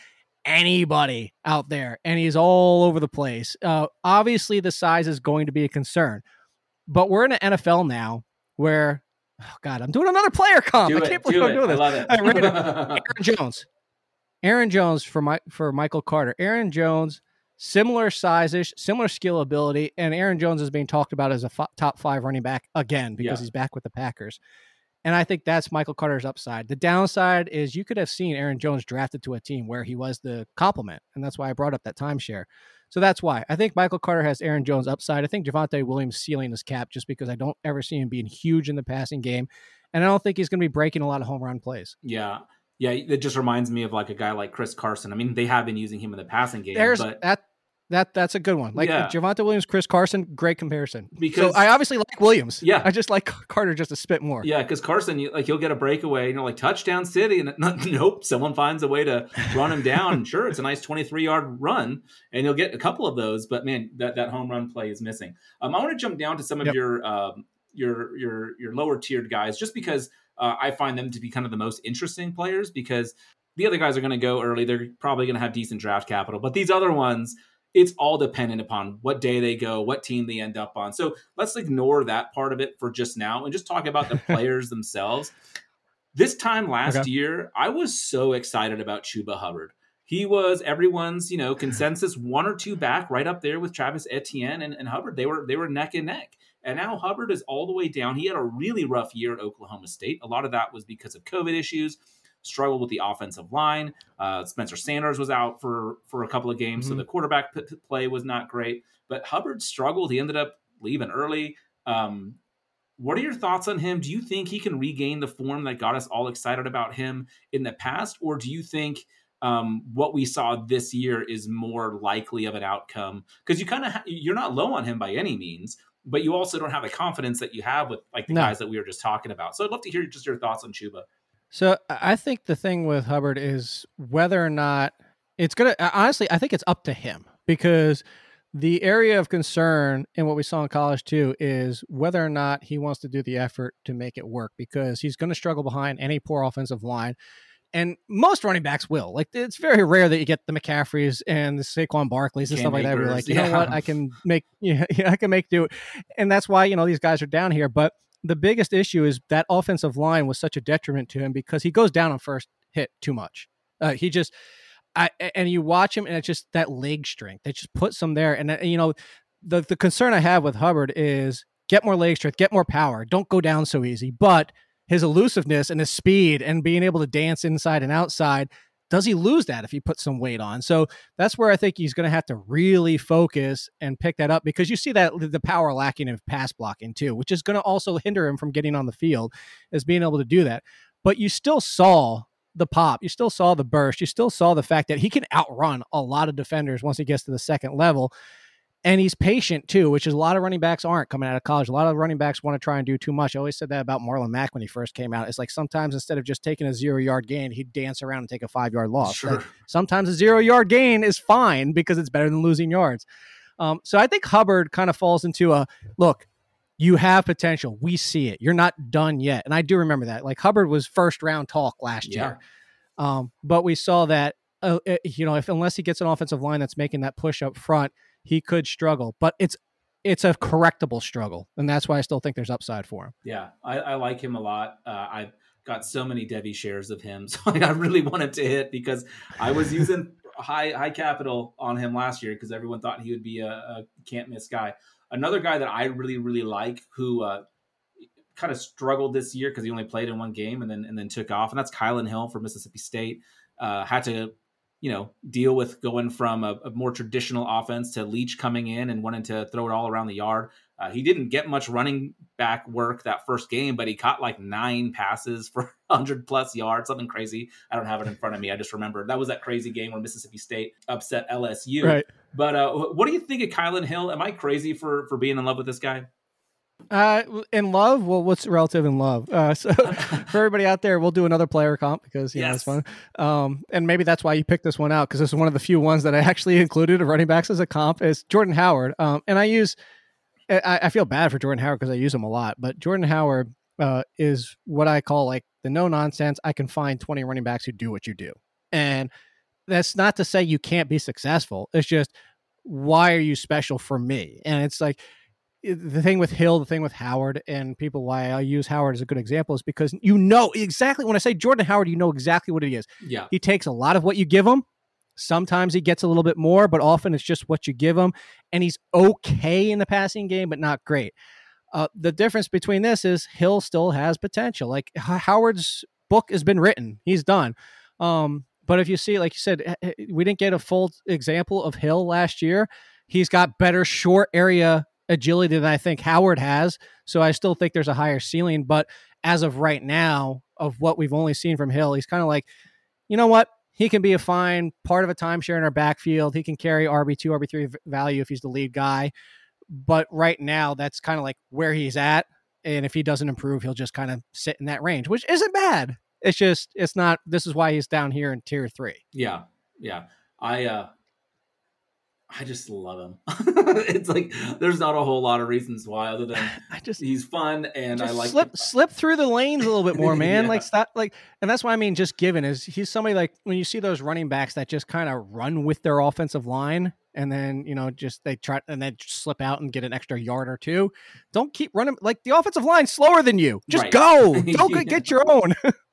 anybody out there, and he's all over the place. Uh, obviously, the size is going to be a concern, but we're in an N F L now where, oh God, I'm doing another player comp. Do I it, can't believe do I'm it. doing I this. love it. I read it. Aaron Jones. Aaron Jones for my for Michael Carter. Aaron Jones, similar size-ish, similar skill ability, and Aaron Jones is being talked about as a f- top five running back again because Yeah. he's back with the Packers. And I think that's Michael Carter's upside. The downside is you could have seen Aaron Jones drafted to a team where he was the complement, and that's why I brought up that timeshare. So that's why. I think Michael Carter has Aaron Jones upside. I think Javonte Williams ceiling is capped just because I don't ever see him being huge in the passing game, and I don't think he's going to be breaking a lot of home run plays. Yeah. Yeah, it just reminds me of like a guy like Chris Carson. I mean, they have been using him in the passing game. There's but that. That that's a good one. Like Yeah. Javonte Williams, Chris Carson, great comparison. Because- so I obviously like Williams. Yeah. I just like Carter just a spit more. Yeah, because Carson, you, like he'll get a breakaway, you know, like touchdown city, and nope, someone finds a way to run him down. And sure, it's a nice twenty-three yard run, and you'll get a couple of those. But man, that, that home run play is missing. Um, I want to jump down to some of Yep. your um, your your your lower tiered guys, just because uh, I find them to be kind of the most interesting players. Because the other guys are going to go early; they're probably going to have decent draft capital, but these other ones, it's all dependent upon what day they go, what team they end up on. So let's ignore that part of it for just now and just talk about the players themselves. This time last Okay. year, I was so excited about Chuba Hubbard. He was everyone's, you know, consensus one or two back, right up there with Travis Etienne and, and Hubbard. They were they were neck and neck. And now Hubbard is all the way down. He had a really rough year at Oklahoma State. A lot of that was because of COVID issues. Struggled with the offensive line. Uh, Spencer Sanders was out for, for a couple of games, Mm-hmm. so the quarterback p- p- play was not great. But Hubbard struggled. He ended up leaving early. Um, what are your thoughts on him? Do you think he can regain the form that got us all excited about him in the past? Or do you think um, what we saw this year is more likely of an outcome? Because you kind of ha- you're not low on him by any means, but you also don't have the confidence that you have with like the No. guys that we were just talking about. So I'd love to hear just your thoughts on Chuba. So I think the thing with Hubbard is whether or not it's going to, honestly, I think it's up to him, because the area of concern in what we saw in college too is whether or not he wants to do the effort to make it work, because he's going to struggle behind any poor offensive line. And most running backs will. Like, it's very rare that you get the McCaffreys and the Saquon Barkleys and Cam stuff like that. We're Akers, like, you yeah. know what, I can make, yeah, yeah, I can make do. And that's why, you know, these guys are down here. But the biggest issue is that offensive line was such a detriment to him because he goes down on first hit too much. Uh, he just, I, and you watch him and it's just that leg strength. They just put some there. And, uh, you know, the, the concern I have with Hubbard is get more leg strength, get more power. Don't go down so easy. But his elusiveness and his speed and being able to dance inside and outside, does he lose that if he puts some weight on? So that's where I think he's going to have to really focus and pick that up, because you see that the power lacking in pass blocking too, which is going to also hinder him from getting on the field, is being able to do that. But you still saw the pop, you still saw the burst, you still saw the fact that he can outrun a lot of defenders once he gets to the second level. And he's patient too, which is a lot of running backs aren't coming out of college. A lot of running backs want to try and do too much. I always said that about Marlon Mack when he first came out. It's like sometimes instead of just taking a zero yard gain, he'd dance around and take a five yard loss. Sure. Like, sometimes a zero yard gain is fine because it's better than losing yards. Um, so I think Hubbard kind of falls into a look. You have potential. We see it. You're not done yet. And I do remember that. Like Hubbard was first round talk last Yeah. year. Um, but we saw that, uh, it, you know, if unless he gets an offensive line that's making that push up front, he could struggle. But it's it's a correctable struggle. And that's why I still think there's upside for him. Yeah, I, I like him a lot. Uh, I've got so many Devi shares of him. So I really wanted to hit because I was using high high capital on him last year because everyone thought he would be a, a can't miss guy. Another guy that I really, really like who uh, kind of struggled this year because he only played in one game and then and then took off, and that's Kylan Hill from Mississippi State. Uh, had to, you know, deal with going from a, a more traditional offense to Leach coming in and wanting to throw it all around the yard. Uh, he didn't get much running back work that first game, but he caught like nine passes for one hundred plus yards, something crazy. I don't have it in front of me. I just remember that was that crazy game where Mississippi State upset L S U. Right. But uh, what do you think of Kylan Hill? Am I crazy for, for being in love with this guy? Uh, in love? Well, what's relative in love? Uh, so for everybody out there, we'll do another player comp because, you know, it's fun. Um, and maybe that's why you picked this one out because this is one of the few ones that I actually included of running backs as a comp is Jordan Howard. Um, and I use, I, I feel bad for Jordan Howard because I use him a lot, but Jordan Howard uh, is what I call like the no nonsense. I can find twenty running backs who do what you do. And that's not to say you can't be successful. It's just, why are you special for me? And it's like, the thing with Hill, the thing with Howard, and people why I use Howard as a good example is because you know exactly when I say Jordan Howard, you know exactly what he is. Yeah. He takes a lot of what you give him. Sometimes he gets a little bit more, but often it's just what you give him. And he's okay in the passing game, but not great. Uh, the difference between this is Hill still has potential. Like Howard's book has been written. He's done. Um, but if you see, like you said, we didn't get a full example of Hill last year. He's got better short area agility than I think Howard has. So I still think there's a higher ceiling. But as of right now, of what we've only seen from Hill, he's kind of like, you know what? He can be a fine part of a timeshare in our backfield. He can carry R B two, R B three value if he's the lead guy. But right now, that's kind of like where he's at. And if he doesn't improve, he'll just kind of sit in that range, which isn't bad. It's just, it's not, this is why he's down here in tier three. Yeah. Yeah. I, uh, I just love him. It's like there's not a whole lot of reasons why, other than I just he's fun and I like slip the, slip through the lanes a little bit more, man. Yeah. Like stop, like, and that's why I mean, just given is he's somebody like when you see those running backs that just kind of run with their offensive line, and then you know just they try and then slip out and get an extra yard or two. Don't keep running like the offensive line's slower than you. Just Right. go. Don't Yeah. get your own.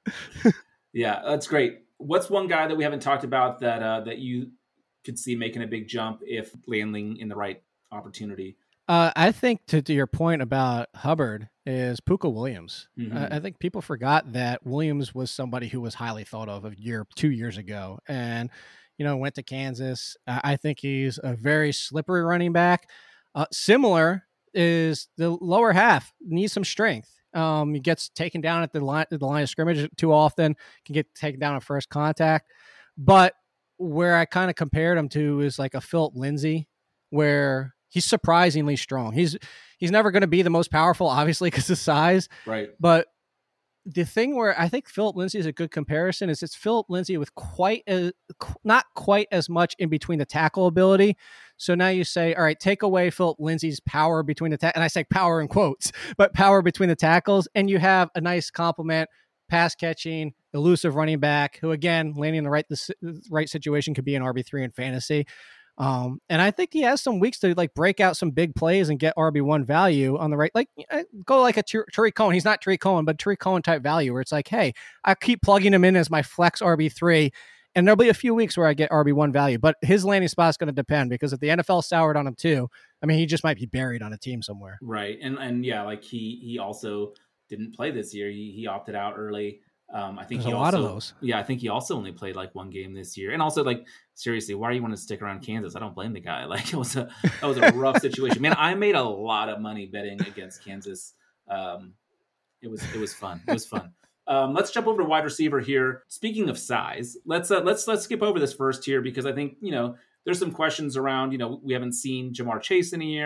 Yeah, that's great. What's one guy that we haven't talked about that uh, that you could see making a big jump if landing in the right opportunity? Uh, I think to, to your point about Hubbard is Puka Williams. Mhm. Uh, I think people forgot that Williams was somebody who was highly thought of a year, two years ago, and you know went to Kansas. Uh, I think he's a very slippery running back. Uh, similar is the lower half needs some strength. Um, he gets taken down at the line, at the line of scrimmage too often. Can get taken down at first contact, but where I kind of compared him to is like a Philip Lindsay, where he's surprisingly strong. He's he's never going to be the most powerful, obviously, because of size. Right. But the thing where I think Philip Lindsay is a good comparison is it's Philip Lindsay with quite a, not quite as much in between the tackle ability. So now you say, all right, take away Philip Lindsay's power between the ta- and I say power in quotes, but power between the tackles, and you have a nice complement, pass catching, elusive running back who, again, landing in the right the right situation could be an R B three in fantasy. Um, and I think he has some weeks to like break out some big plays and get R B one value on the right. Like go like a Tariq Cohen. He's not Tariq Cohen, but Tariq Cohen type value where it's like, hey, I keep plugging him in as my flex R B three. And there'll be a few weeks where I get R B one value, but his landing spot is going to depend because if the N F L soured on him too, I mean, he just might be buried on a team somewhere. Right. And, and yeah, like he, he also didn't play this year. He, he opted out early. Um, I think There's he a also, lot of those. Yeah, I think he also only played like one game this year. And also, like, seriously, why do you want to stick around Kansas? I don't blame the guy. Like, it was a that was a rough situation. Man, I made a lot of money betting against Kansas. Um, it was it was fun. It was fun. Um, let's jump over to wide receiver here. Speaking of size, let's uh, let's let's skip over this first here because I think you know there's some questions around. You know, we haven't seen Jamar Chase in a year.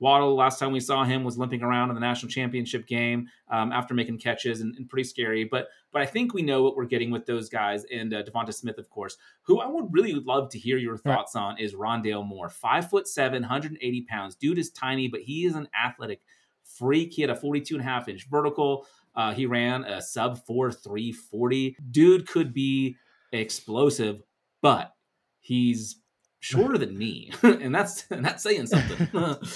Waddle, last time we saw him, was limping around in the national championship game um, after making catches and, and pretty scary. But but I think we know what we're getting with those guys. And uh, Devonta Smith, of course, who I would really love to hear your thoughts right. on is Rondale Moore. Five foot seven, one hundred eighty pounds. Dude is tiny, but he is an athletic freak. He had a forty-two and a half inch vertical. Uh, he ran a sub four three forty. Dude could be explosive, but he's shorter than me. and that's and that's saying something.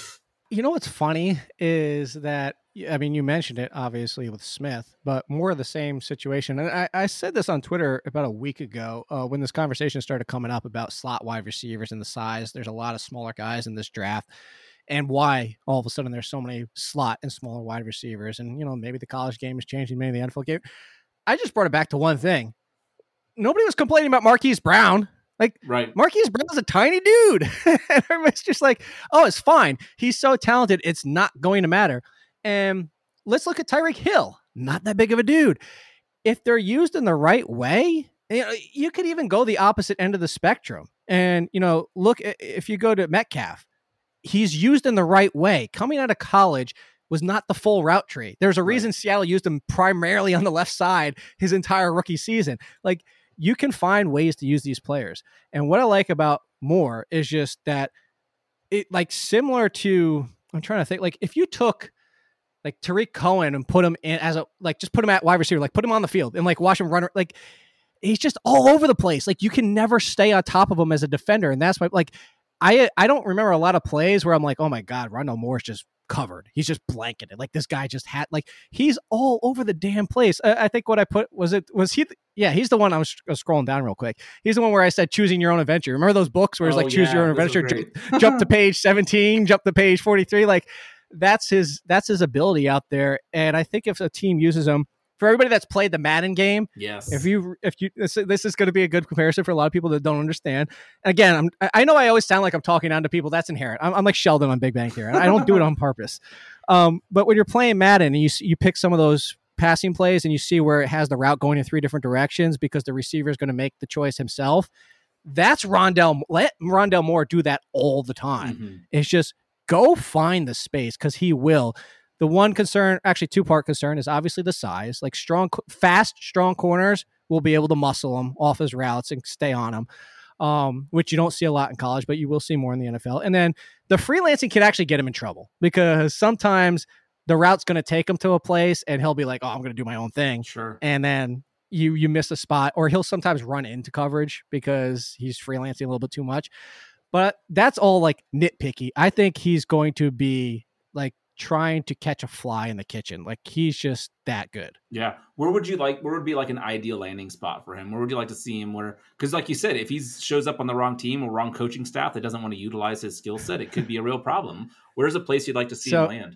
You know what's funny is that, I mean, you mentioned it obviously with Smith, but more of the same situation. And I, I said this on Twitter about a week ago uh, when this conversation started coming up about slot wide receivers and the size. There's a lot of smaller guys in this draft, and why all of a sudden there's so many slot and smaller wide receivers. And, you know, maybe the college game is changing, maybe the N F L game. I just brought it back to one thing. Nobody was complaining about Marquise Brown. Like, right. Marquise Brown's a tiny dude. And everybody's just like, oh, it's fine. He's so talented. It's not going to matter. And let's look at Tyreek Hill. Not that big of a dude. If they're used in the right way, you know, you could even go the opposite end of the spectrum. And, you know, look, if you go to Metcalf, he's used in the right way. Coming out of college was not the full route tree. There's a reason right. Seattle used him primarily on the left side his entire rookie season. Like, you can find ways to use these players. And what I like about Moore is just that it, like, similar to, I'm trying to think, like, if you took like Tariq Cohen and put him in as a, like, just put him at wide receiver, like put him on the field and like watch him run, like, he's just all over the place. Like, you can never stay on top of him as a defender. And that's why, like, I, I don't remember a lot of plays where I'm like, oh my God, Rondale Moore's just covered. He's just blanketed. Like, this guy just had, like, he's all over the damn place. I, I think what I put was it, was he, th- yeah, he's the one. I was, I was scrolling down real quick. He's the one where I said choosing your own adventure. Remember those books where it's oh, like choose yeah, your own adventure, jump, jump to page seventeen, jump to page forty-three. Like, that's his, that's his ability out there. And I think if a team uses him, for everybody that's played the Madden game, yes. If you, if you, this, this is going to be a good comparison for a lot of people that don't understand. Again, I'm, I know I always sound like I'm talking down to people. That's inherent. I'm, I'm like Sheldon on Big Bang Theory. I don't do it on purpose. Um, but when you're playing Madden and you you pick some of those passing plays and you see where it has the route going in three different directions because the receiver is going to make the choice himself, that's Rondale. Let Rondale Moore do that all the time. Mm-hmm. It's just go find the space because he will. The one concern, actually two-part concern, is obviously the size. Like, strong, fast, strong corners will be able to muscle him off his routes and stay on him, um, which you don't see a lot in college, but you will see more in the N F L. And then the freelancing can actually get him in trouble because sometimes the route's going to take him to a place and he'll be like, oh, I'm going to do my own thing. Sure. And then you you miss a spot, or he'll sometimes run into coverage because he's freelancing a little bit too much. But that's all like nitpicky. I think he's going to be like trying to catch a fly in the kitchen. Like, he's just that good. Yeah. Where would you like, where would be like an ideal landing spot for him? Where would you like to see him where, because like you said, if he shows up on the wrong team or wrong coaching staff that doesn't want to utilize his skill set, it could be a real problem. Where's a place you'd like to see so, him land?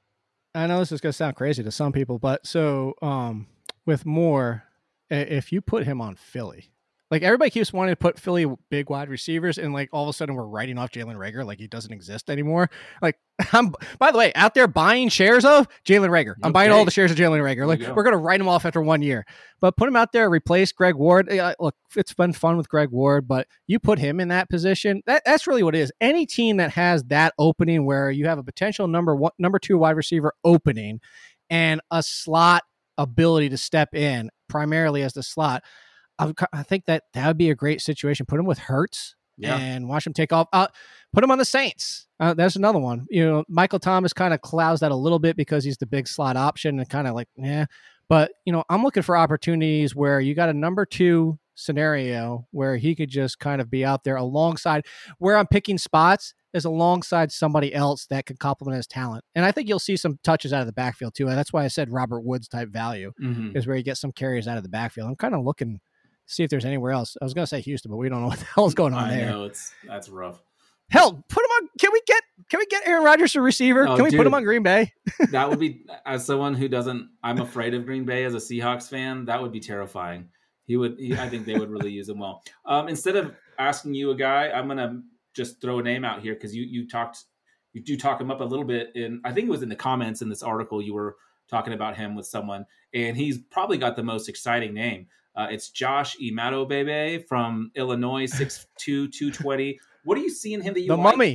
I know this is going to sound crazy to some people, but so um, with Moore, if you put him on Philly, like, everybody keeps wanting to put Philly big wide receivers, and like all of a sudden we're writing off Jalen Reagor like he doesn't exist anymore. Like, I'm, by the way, out there buying shares of Jalen Reagor. I'm okay. buying all the shares of Jalen Reagor. Like, go. We're going to write him off after one year, but put him out there, replace Greg Ward. Uh, look, it's been fun with Greg Ward, but you put him in that position. That, that's really what it is. Any team that has that opening where you have a potential number one, number two wide receiver opening and a slot ability to step in primarily as the slot, I think that that would be a great situation. Put him with Hurts yeah. and watch him take off. Uh, put him on the Saints. Uh, that's another one. You know, Michael Thomas kind of clouds that a little bit because he's the big slot option and kind of like, yeah. But, you know, I'm looking for opportunities where you got a number two scenario where he could just kind of be out there alongside. Where I'm picking spots is alongside somebody else that can complement his talent. And I think you'll see some touches out of the backfield too. And that's why I said Robert Woods type value mm-hmm. is where you get some carries out of the backfield. I'm kind of looking see if there's anywhere else. I was going to say Houston, but we don't know what the hell is going on I there. I know it's that's rough. Hell, put him on. Can we get Can we get Aaron Rodgers a receiver? Oh, can we dude, put him on Green Bay? That would be, as someone who doesn't, I'm afraid of Green Bay as a Seahawks fan. That would be terrifying. He would. He, I think they would really use him well. Um, instead of asking you a guy, I'm gonna just throw a name out here because you you talked you do talk him up a little bit. In I think it was in the comments in this article you were talking about him with someone, and he's probably got the most exciting name. Uh, it's Josh Imadobebe from Illinois, six two, two twenty. What do you see in him that you the like? mummy?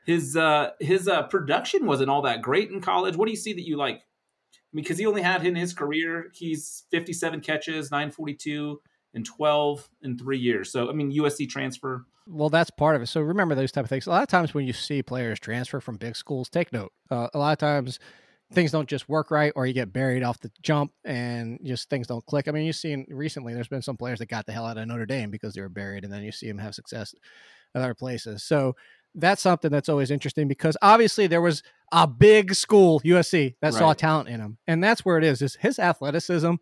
his uh, his uh, production wasn't all that great in college. What do you see that you like? Because he only had in his career, he's fifty-seven catches, nine forty-two, and twelve in three years. So, I mean, U S C transfer. Well, that's part of it. So remember those type of things. A lot of times when you see players transfer from big schools, take note. Uh, a lot of times things don't just work right, or you get buried off the jump and just things don't click. I mean, you've seen recently there's been some players that got the hell out of Notre Dame because they were buried, and then you see them have success at other places. So that's something that's always interesting, because obviously there was a big school, U S C, that right. saw talent in him. And that's where it is, is his athleticism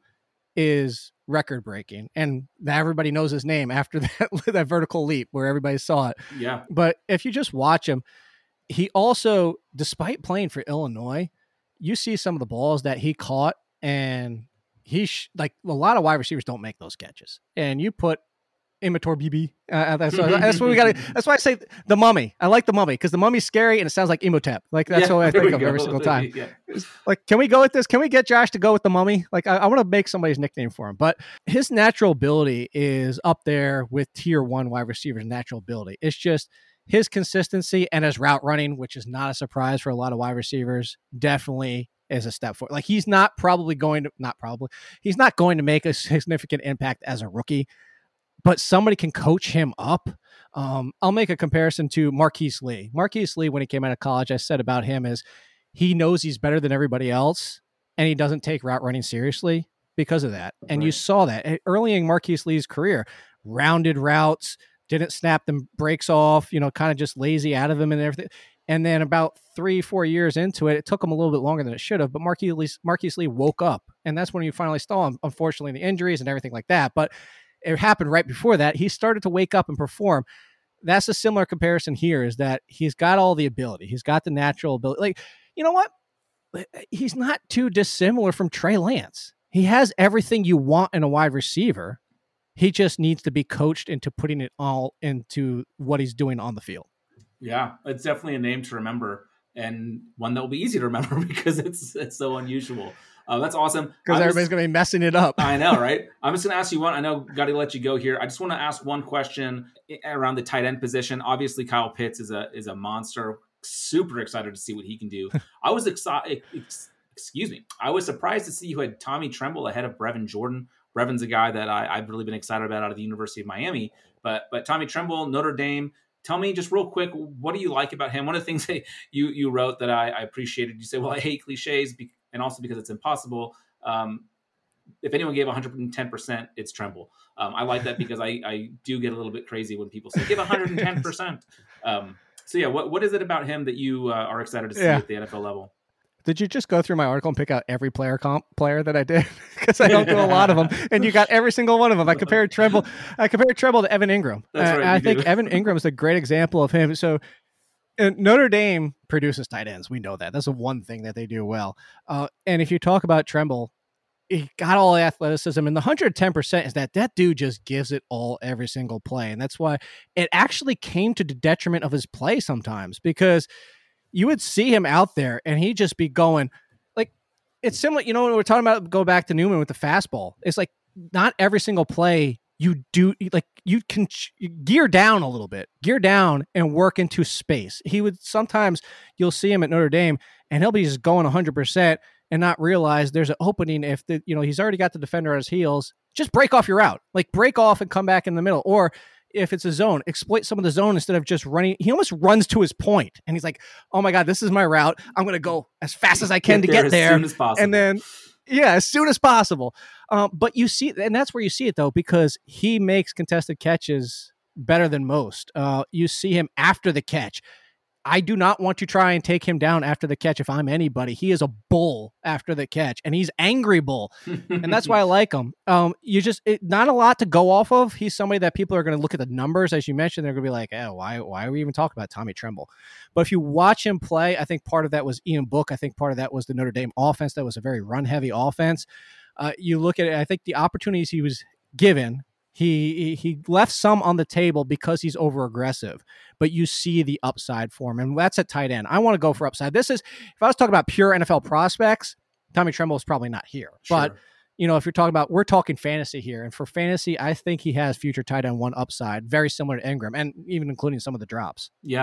is record breaking. And everybody knows his name after that, that vertical leap where everybody saw it. Yeah. But if you just watch him, he also, despite playing for Illinois, you see some of the balls that he caught, and he sh- like a lot of wide receivers don't make those catches. And you put Immature B B. Uh, that's, that's what we got. That's why I say the Mummy. I like the Mummy because the Mummy's scary and it sounds like Imhotep. Like that's yeah, what I think of go. every single time. Yeah. Like, can we go with this? Can we get Josh to go with the Mummy? Like, I, I want to make somebody's nickname for him. But his natural ability is up there with tier one wide receivers' natural ability. It's just his consistency and his route running, which is not a surprise for a lot of wide receivers, definitely is a step forward. Like, he's not probably going to, not probably, he's not going to make a significant impact as a rookie, but somebody can coach him up. Um, I'll make a comparison to Marquise Lee. Marquise Lee, when he came out of college, I said about him is he knows he's better than everybody else, and he doesn't take route running seriously because of that. And right. you saw that early in Marquise Lee's career, rounded routes, didn't snap them breaks off, you know, kind of just lazy out of him and everything. And then about three, four years into it, it took him a little bit longer than it should have, but Marquise Lee, Marquise Lee woke up. And that's when you finally saw him, unfortunately, the injuries and everything like that. But it happened right before that. He started to wake up and perform. That's a similar comparison here, is that he's got all the ability. He's got the natural ability. Like, you know what? He's not too dissimilar from Trey Lance. He has everything you want in a wide receiver. He just needs to be coached into putting it all into what he's doing on the field. Yeah, it's definitely a name to remember, and one that will be easy to remember because it's it's so unusual. Uh, that's awesome. Because everybody's going to be messing it up. I know, right? I'm just going to ask you one. I know, got to let you go here. I just want to ask one question around the tight end position. Obviously, Kyle Pitts is a is a monster. Super excited to see what he can do. I was excited. Ex- excuse me. I was surprised to see you had Tommy Tremble ahead of Brevin Jordan. Brevin's a guy that I, I've really been excited about out of the University of Miami. But but Tommy Tremble, Notre Dame. Tell me just real quick, what do you like about him? One of the things that you you wrote that I, I appreciated, you said, well, I hate cliches, be- and also because it's impossible. Um, if anyone gave one hundred ten percent, it's Tremble. Um, I like that because I, I do get a little bit crazy when people say, give one hundred ten percent. Um, so, yeah, what what is it about him that you uh, are excited to see yeah. at the N F L level? Did you just go through my article and pick out every player comp player that I did? Because I don't do a lot of them, and you got every single one of them. I compared Tremble. I compared Tremble to Evan Ingram. That's right, uh, I do. think Evan Ingram is a great example of him. So uh, Notre Dame produces tight ends. We know that. That's the one thing that they do well. Uh, and if you talk about Tremble, he got all the athleticism, and the one hundred ten percent is that that dude just gives it all every single play. And that's why it actually came to the detriment of his play sometimes, because you would see him out there and he'd just be going like, it's similar, you know, when we're talking about, go back to Newman with the fastball. It's like not every single play you do, like you can ch- gear down a little bit, gear down and work into space. He would sometimes, you'll see him at Notre Dame and he'll be just going one hundred percent and not realize there's an opening. If the, you know, he's already got the defender on his heels, just break off your route, like break off and come back in the middle. Or if it's a zone, exploit some of the zone instead of just running. He almost runs to his point and he's like, oh my God, this is my route. I'm going to go as fast as I can get to there get there. As soon as possible. And then, yeah, as soon as possible. Um, but you see, and that's where you see it though, because he makes contested catches better than most. Uh, you see him after the catch. I do not want to try and take him down after the catch if I'm anybody. He is a bull after the catch, and he's angry bull, and that's why I like him. Um, you just it, not a lot to go off of. He's somebody that people are going to look at the numbers, as you mentioned. They're going to be like, "Oh, why? Why are we even talking about Tommy Tremble?" But if you watch him play, I think part of that was Ian Book. I think part of that was the Notre Dame offense. That was a very run-heavy offense. Uh, you look at it. I think the opportunities he was given. He he left some on the table because he's over aggressive, but you see the upside for him, and that's at tight end. I want to go for upside. This is, if I was talking about pure N F L prospects, Tommy Tremble is probably not here. Sure. But you know, if you're talking about, we're talking fantasy here, and for fantasy, I think he has future tight end one upside, very similar to Ingram, and even including some of the drops. Yeah.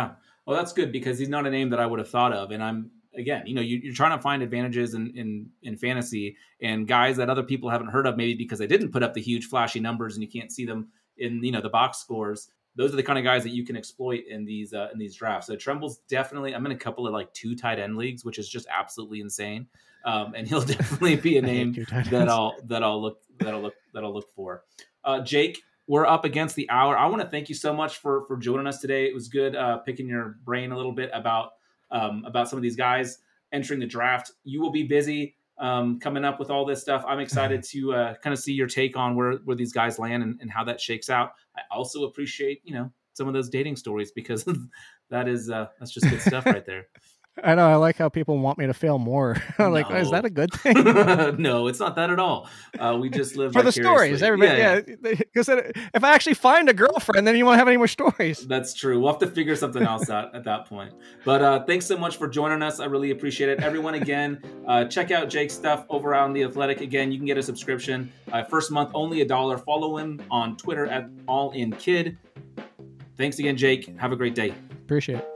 Well, that's good because he's not a name that I would have thought of. And I'm, again, you know, you, you're trying to find advantages in, in, in fantasy and guys that other people haven't heard of, maybe because they didn't put up the huge flashy numbers and you can't see them in, you know, the box scores. Those are the kind of guys that you can exploit in these uh, in these drafts. So Tremble's definitely, I'm in a couple of like two tight end leagues, which is just absolutely insane. Um, and he'll definitely be a name that I'll that I'll look that I'll look that I'll look for. Uh, Jake, we're up against the hour. I want to thank you so much for for joining us today. It was good uh, picking your brain a little bit about um, about some of these guys entering the draft. You will be busy um, coming up with all this stuff. I'm excited to uh, kind of see your take on where where these guys land and, and how that shakes out. I also appreciate you know some of those dating stories because that is uh, that's just good stuff right there. I know. I like how people want me to fail more. I'm like, No. is that a good thing? No, it's not that at all. Uh, we just live For the vicariously. stories, everybody. Yeah, because if I actually find a girlfriend, then you won't have any more stories. That's true. We'll have to figure something else out at that point. But uh, thanks so much for joining us. I really appreciate it. Everyone, again, uh, check out Jake's stuff over on The Athletic. Again, you can get a subscription. Uh, first month, only a dollar. Follow him on Twitter at AllInKid. Thanks again, Jake. Have a great day. Appreciate it.